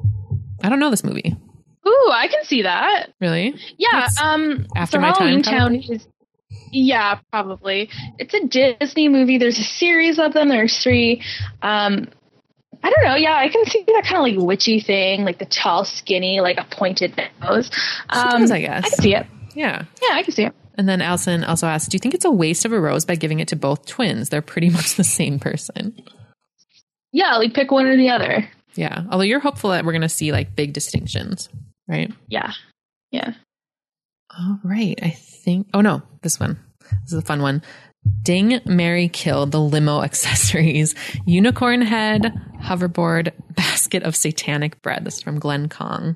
Speaker 1: I don't know this movie.
Speaker 2: Ooh, I can see that.
Speaker 1: Really?
Speaker 2: Yeah.
Speaker 1: That's
Speaker 2: um,
Speaker 1: after
Speaker 2: so
Speaker 1: my
Speaker 2: Halloween
Speaker 1: time,
Speaker 2: Town is, yeah, probably. It's a Disney movie. There's a series of them. There's three. Um, I don't know. Yeah, I can see that kind of like witchy thing, like the tall, skinny, like a pointed nose. Um,
Speaker 1: she does, I guess.
Speaker 2: I can see it.
Speaker 1: Yeah.
Speaker 2: Yeah, I can see it.
Speaker 1: And then Allison also asked, do you think it's a waste of a rose by giving it to both twins? They're pretty much the same person.
Speaker 2: Yeah, like pick one or the other.
Speaker 1: Yeah. Although you're hopeful that we're going to see like big distinctions, right?
Speaker 2: Yeah. Yeah.
Speaker 1: All right. I think, oh no, this one. This is a fun one. Ding, marry, kill the limo accessories. Unicorn head, hoverboard, basket of satanic bread. This is from Glenn Kong.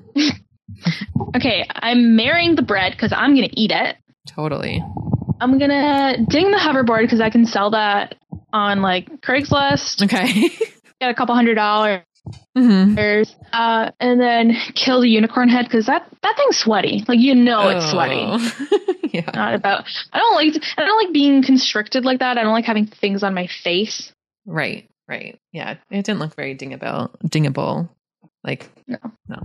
Speaker 2: Okay, I'm marrying the bread because I'm going to eat it.
Speaker 1: Totally.
Speaker 2: I'm going to ding the hoverboard because I can sell that on like Craigslist.
Speaker 1: Okay.
Speaker 2: Get a couple hundred dollars.
Speaker 1: Mm-hmm.
Speaker 2: Uh, and then kill the unicorn head because that, that thing's sweaty. Like, you know, it's
Speaker 1: oh.
Speaker 2: sweaty.
Speaker 1: Yeah.
Speaker 2: Not about, I don't like, I don't like being constricted like that. I don't like having things on my face.
Speaker 1: Right. Right. Yeah. It didn't look very dingable. Dingable. Like,
Speaker 2: no.
Speaker 1: No.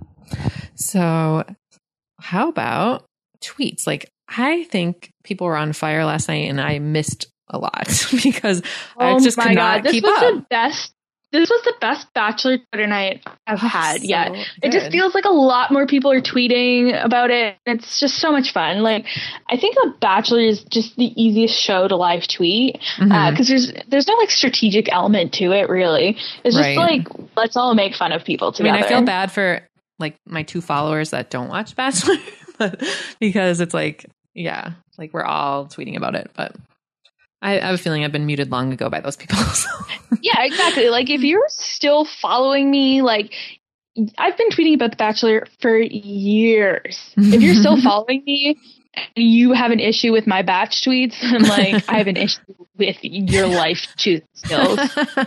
Speaker 1: So how about tweets? Like, I think people were on fire last night and I missed a lot because oh I just could not
Speaker 2: God.
Speaker 1: keep
Speaker 2: this was
Speaker 1: up.
Speaker 2: The best, this was the best Bachelor Twitter night I've oh, had
Speaker 1: so
Speaker 2: yet.
Speaker 1: Good.
Speaker 2: It just feels like a lot more people are tweeting about it. It's just so much fun. Like, I think The Bachelor is just the easiest show to live tweet because mm-hmm. uh, there's there's no like strategic element to it really. It's just right. like let's all make fun of people together.
Speaker 1: I mean, I feel bad for like my two followers that don't watch Bachelor, but because it's like yeah, like we're all tweeting about it, but. I, I have a feeling I've been muted long ago by those people. So.
Speaker 2: Yeah, exactly. Like if you're still following me, like I've been tweeting about The Bachelor for years. If you're still following me and you have an issue with my batch tweets, I'm like, I have an issue with your life choosing skills.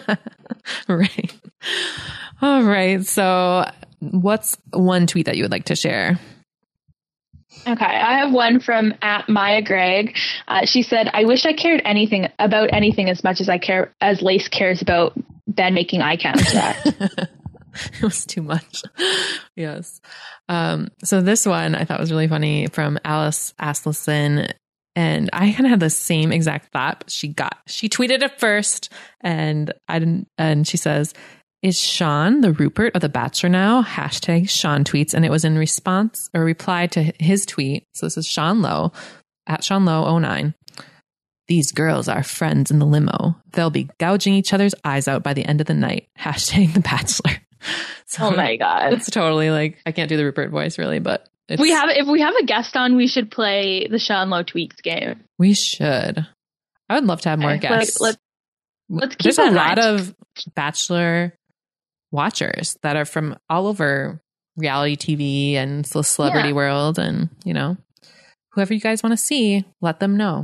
Speaker 1: Right. All right. So what's one tweet that you would like to share?
Speaker 2: Okay, I have one from at Maya Gregg. Uh, she said, "I wish I cared anything about anything as much as I care as Lace cares about Ben making eye contact."
Speaker 1: It was too much. Yes. Um, so this one I thought was really funny from Alice Asselson. And I kind of had the same exact thought. She got, she tweeted it first and I didn't, and she says, "Is Sean the Rupert of The Bachelor now?" Hashtag Sean tweets. And it was in response or reply to his tweet. So this is Sean Lowe at Sean Lowe oh nine. "These girls are friends in the limo. They'll be gouging each other's eyes out by the end of the night. Hashtag The Bachelor." So
Speaker 2: oh my God.
Speaker 1: It's totally like, I can't do the Rupert voice really, but it's,
Speaker 2: we have, if we have a guest on, we should play the Sean Lowe tweets game.
Speaker 1: We should. I would love to have more
Speaker 2: Okay,
Speaker 1: guests.
Speaker 2: Like, let's, let's keep
Speaker 1: There's
Speaker 2: that
Speaker 1: a
Speaker 2: in
Speaker 1: lot
Speaker 2: mind.
Speaker 1: of Bachelor watchers that are from all over reality T V and the celebrity
Speaker 2: Yeah.
Speaker 1: world. And, you know, whoever you guys want to see, let them know.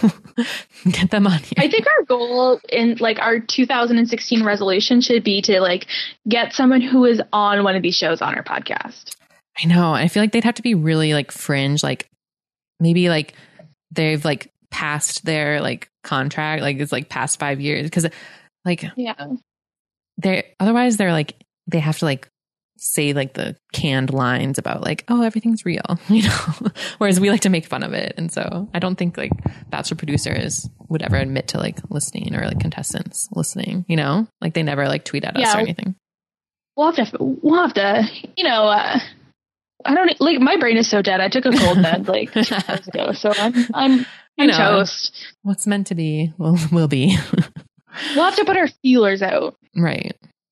Speaker 1: Get them on here.
Speaker 2: I think our goal in like our two thousand sixteen resolution should be to like get someone who is on one of these shows on our podcast.
Speaker 1: I know. I feel like they'd have to be really like fringe, like maybe like they've like passed their like contract, like it's like past five years. Because like
Speaker 2: Yeah.
Speaker 1: they otherwise they're like they have to like say like the canned lines about like, oh, everything's real, you know, whereas we like to make fun of it. And so I don't think like Bachelor producers would ever admit to like listening or like contestants listening, you know, like they never like tweet at us
Speaker 2: Yeah.
Speaker 1: or anything.
Speaker 2: We'll have to, we'll have to, you know, uh, I don't like my brain is so dead. I took a cold med like two hours ago, so I'm I'm
Speaker 1: You
Speaker 2: I'm
Speaker 1: know.
Speaker 2: toast.
Speaker 1: What's meant to be will will be.
Speaker 2: We'll have to put our feelers out.
Speaker 1: Right.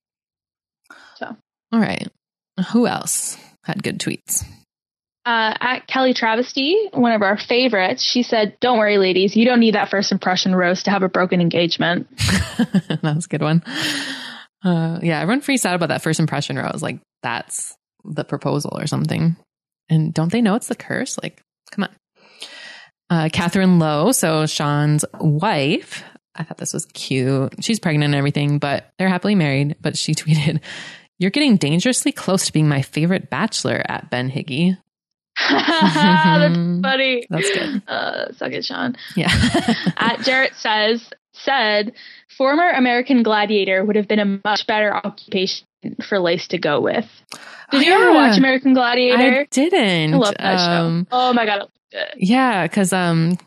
Speaker 2: So.
Speaker 1: All right. Who else had good tweets?
Speaker 2: Uh, at Kelly Travesty, one of our favorites, she said, "Don't worry, ladies, you don't need that first impression rose to have a broken engagement."
Speaker 1: That was a good one. Uh, yeah, everyone freaks out about that first impression rose. Like that's the proposal or something. And don't they know it's the curse? Like, come on. Uh, Catherine Lowe, so Sean's wife. I thought this was cute. She's pregnant and everything, but they're happily married. But she tweeted, "You're getting dangerously close to being my favorite bachelor at Ben Higgy."
Speaker 2: That's funny.
Speaker 1: That's good.
Speaker 2: Uh, suck it, Sean.
Speaker 1: Yeah.
Speaker 2: At Jarrett says, said, former American Gladiator would have been a much better occupation for Lace to go with. Did
Speaker 1: Oh,
Speaker 2: you ever
Speaker 1: yeah.
Speaker 2: watch American Gladiator?
Speaker 1: I didn't.
Speaker 2: I love that
Speaker 1: Um,
Speaker 2: show. Oh my God. I loved it.
Speaker 1: Yeah, because um,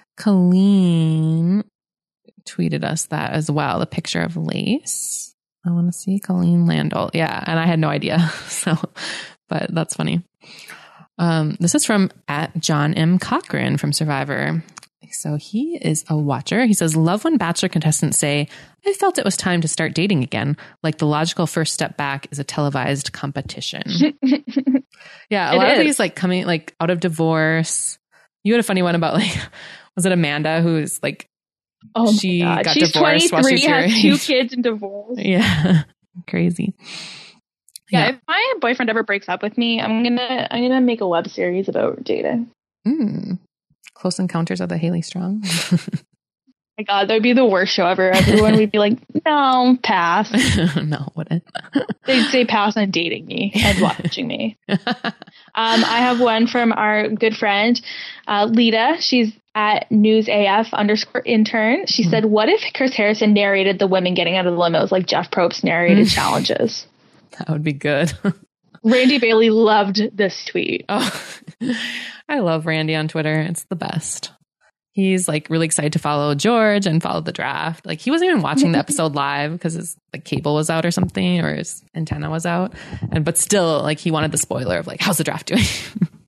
Speaker 1: Colleen tweeted us that as well. The picture of Lace. I want to see Colleen Landau. Yeah, and I had no idea. So, but that's funny. Um, this is from at John M. Cochran from Survivor. So he is a watcher. He says, "Love when Bachelor contestants say, 'I felt it was time to start dating again.' Like the logical first step back is a televised competition." Yeah, a
Speaker 2: It
Speaker 1: lot of
Speaker 2: is.
Speaker 1: these like coming like out of divorce. You had a funny one about like, was it Amanda who's like,
Speaker 2: Oh my
Speaker 1: She
Speaker 2: God.
Speaker 1: got
Speaker 2: She's
Speaker 1: divorced while
Speaker 2: twenty-three,
Speaker 1: she's your
Speaker 2: has two
Speaker 1: age.
Speaker 2: kids and divorced.
Speaker 1: yeah, crazy.
Speaker 2: Yeah, if my boyfriend ever breaks up with me, I'm gonna I'm gonna make a web series about dating.
Speaker 1: Mm. Close Encounters of the Haley Strong.
Speaker 2: My God, that would be the worst show ever. Everyone would be like, "No, pass."
Speaker 1: No, wouldn't.
Speaker 2: They'd say pass on dating me and watching me. Um, I have one from our good friend, uh, Lita. She's at news A F underscore intern. She
Speaker 1: Mm.
Speaker 2: said, "What if Chris Harrison narrated the women getting out of the limos like Jeff Probst narrated
Speaker 1: Mm.
Speaker 2: challenges?"
Speaker 1: That would be good.
Speaker 2: Randy Bailey loved this tweet.
Speaker 1: Oh, I love Randy on Twitter. It's the best. He's like really excited to follow George and follow the draft. Like he wasn't even watching the episode live because his like cable was out or something, or his antenna was out. And but still, like he wanted the spoiler of like, how's the draft doing?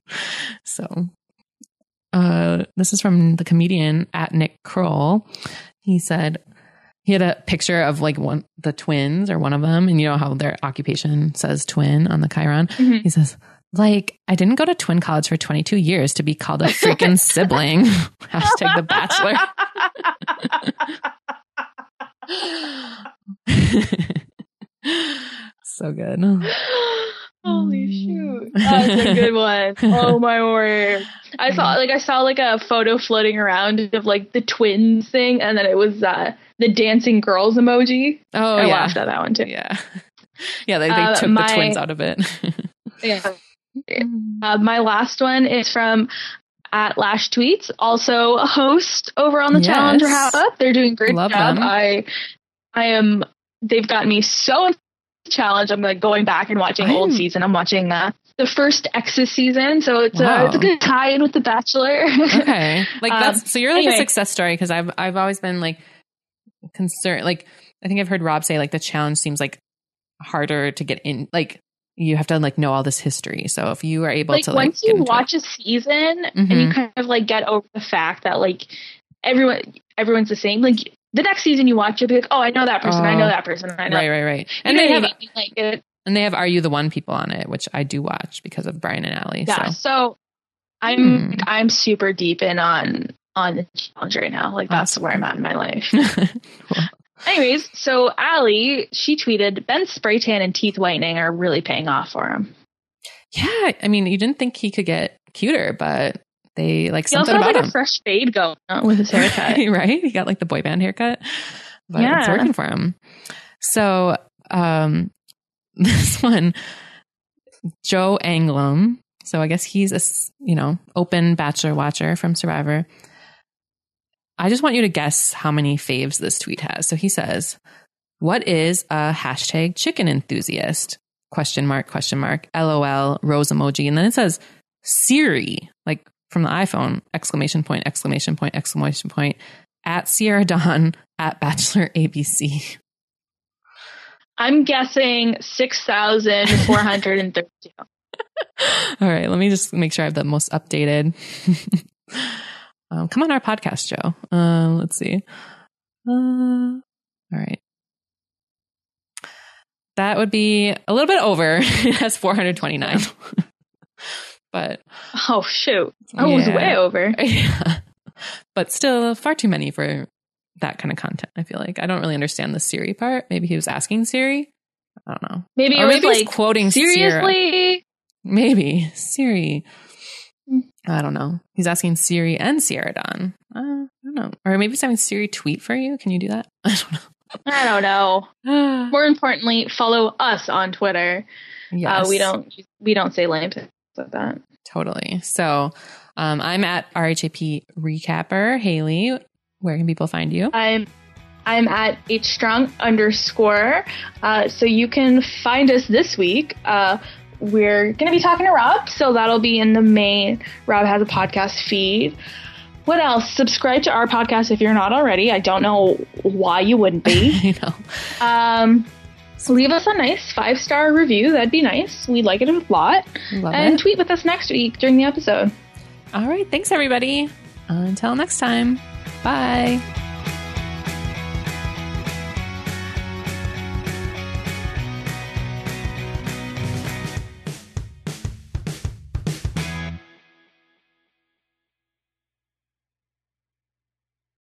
Speaker 1: So uh, this is from the comedian at Nick Kroll. He said he had a picture of like one the twins or one of them, and you know how their occupation says twin on the Chiron.
Speaker 2: Mhm.
Speaker 1: He says, like, "I didn't go to twin college for twenty-two years to be called a freaking sibling." Hashtag The Bachelor. So good.
Speaker 2: Holy shoot. That's a good one. Oh my word. I saw like I saw like a photo floating around of like the twins thing, and then it was uh the dancing girls emoji.
Speaker 1: Oh,
Speaker 2: I
Speaker 1: yeah.
Speaker 2: laughed at that one too.
Speaker 1: Yeah. Yeah, they, they
Speaker 2: Uh,
Speaker 1: took
Speaker 2: my-
Speaker 1: the twins out of it.
Speaker 2: Yeah. Uh, my last one is from at Lash Tweets, also a host over on the
Speaker 1: Yes.
Speaker 2: Challenger Half Up. They're doing a great
Speaker 1: Love
Speaker 2: job.
Speaker 1: them.
Speaker 2: I I am they've got me so into the challenge. I'm like going back and watching old
Speaker 1: I'm-
Speaker 2: season. I'm watching uh, the first X's season, so it's
Speaker 1: Wow.
Speaker 2: uh, it's a good tie in with The Bachelor.
Speaker 1: Okay. Like
Speaker 2: Um,
Speaker 1: that's so you're like
Speaker 2: anyway.
Speaker 1: a success story, because I've I've always been like concerned. Like I think I've heard Rob say like the challenge seems like harder to get in. Like you have to like know all this history. So if you are able
Speaker 2: like
Speaker 1: to like
Speaker 2: once
Speaker 1: get
Speaker 2: you
Speaker 1: into
Speaker 2: watch a season and
Speaker 1: Mhm.
Speaker 2: you kind of like get over the fact that like everyone everyone's the same, like the next season you watch you'll be like, oh, I know that person, I know
Speaker 1: Oh.
Speaker 2: that person, I
Speaker 1: it,
Speaker 2: know.
Speaker 1: right, right, right.
Speaker 2: You
Speaker 1: And
Speaker 2: know
Speaker 1: they
Speaker 2: what
Speaker 1: have
Speaker 2: I mean? Like it,
Speaker 1: and they have Are You the One people on it, which I do watch because of Brian and Allie.
Speaker 2: yeah.
Speaker 1: So
Speaker 2: So I'm
Speaker 1: Hmm.
Speaker 2: like, I'm super deep in on on the challenge right now. Like that's
Speaker 1: awesome.
Speaker 2: where I'm at in my life.
Speaker 1: Cool.
Speaker 2: Anyways, so Allie, she tweeted, Ben's spray tan and teeth whitening are really paying off for him.
Speaker 1: Yeah, I mean, you didn't think he could get cuter, but they like
Speaker 2: he
Speaker 1: something
Speaker 2: also
Speaker 1: about
Speaker 2: had like
Speaker 1: him.
Speaker 2: A fresh fade going on with his haircut.
Speaker 1: Right? He got like the boy band haircut, but
Speaker 2: yeah.
Speaker 1: it's working for him. So um, this one, Joe Anglum. So I guess he's a, you know, open Bachelor watcher from Survivor. I just want you to guess how many faves this tweet has. So he says, what is a hashtag chicken enthusiast? Question mark, question mark, LOL, rose emoji. And then it says Siri, like from the iPhone, exclamation point, exclamation point, exclamation point, at Sierra Dawn, at Bachelor A B C.
Speaker 2: I'm guessing six thousand four hundred thirty-two.
Speaker 1: All right, let me just make sure I have the most updated. um, come on our podcast, Joe. Uh, let's see. Uh, all right. That would be a little bit over. It has four hundred twenty-nine. But
Speaker 2: oh, shoot. I was
Speaker 1: yeah.
Speaker 2: way over.
Speaker 1: Yeah. But still far too many for that kind of content, I feel like. I don't really understand the Siri part. Maybe he was asking Siri. I don't know.
Speaker 2: Maybe it
Speaker 1: or
Speaker 2: was
Speaker 1: maybe
Speaker 2: like,
Speaker 1: he's quoting
Speaker 2: seriously?
Speaker 1: Sierra. Maybe. Siri. I don't know. He's asking Siri and Sierra Dawn. Uh, I don't know. Or maybe he's having Siri tweet for you. Can you do that? I don't know.
Speaker 2: I don't know. More importantly, follow us on Twitter.
Speaker 1: Yes.
Speaker 2: Uh, we don't we don't say lame things like that.
Speaker 1: Totally. So um, I'm at R H A P Recapper. Haley, where can people find you?
Speaker 2: I'm I'm at hstrong underscore. Uh, so you can find us this week. Uh, we're going to be talking to Rob, so that'll be in the main Rob Has a Podcast feed. What else? Subscribe to our podcast if you're not already. I don't know why you wouldn't be.
Speaker 1: I know.
Speaker 2: Um, leave us a nice five-star review. That'd be nice. We'd like it a lot.
Speaker 1: Love
Speaker 2: and
Speaker 1: it.
Speaker 2: tweet with us next week during the episode.
Speaker 1: All right. Thanks, everybody. Until next time. Bye.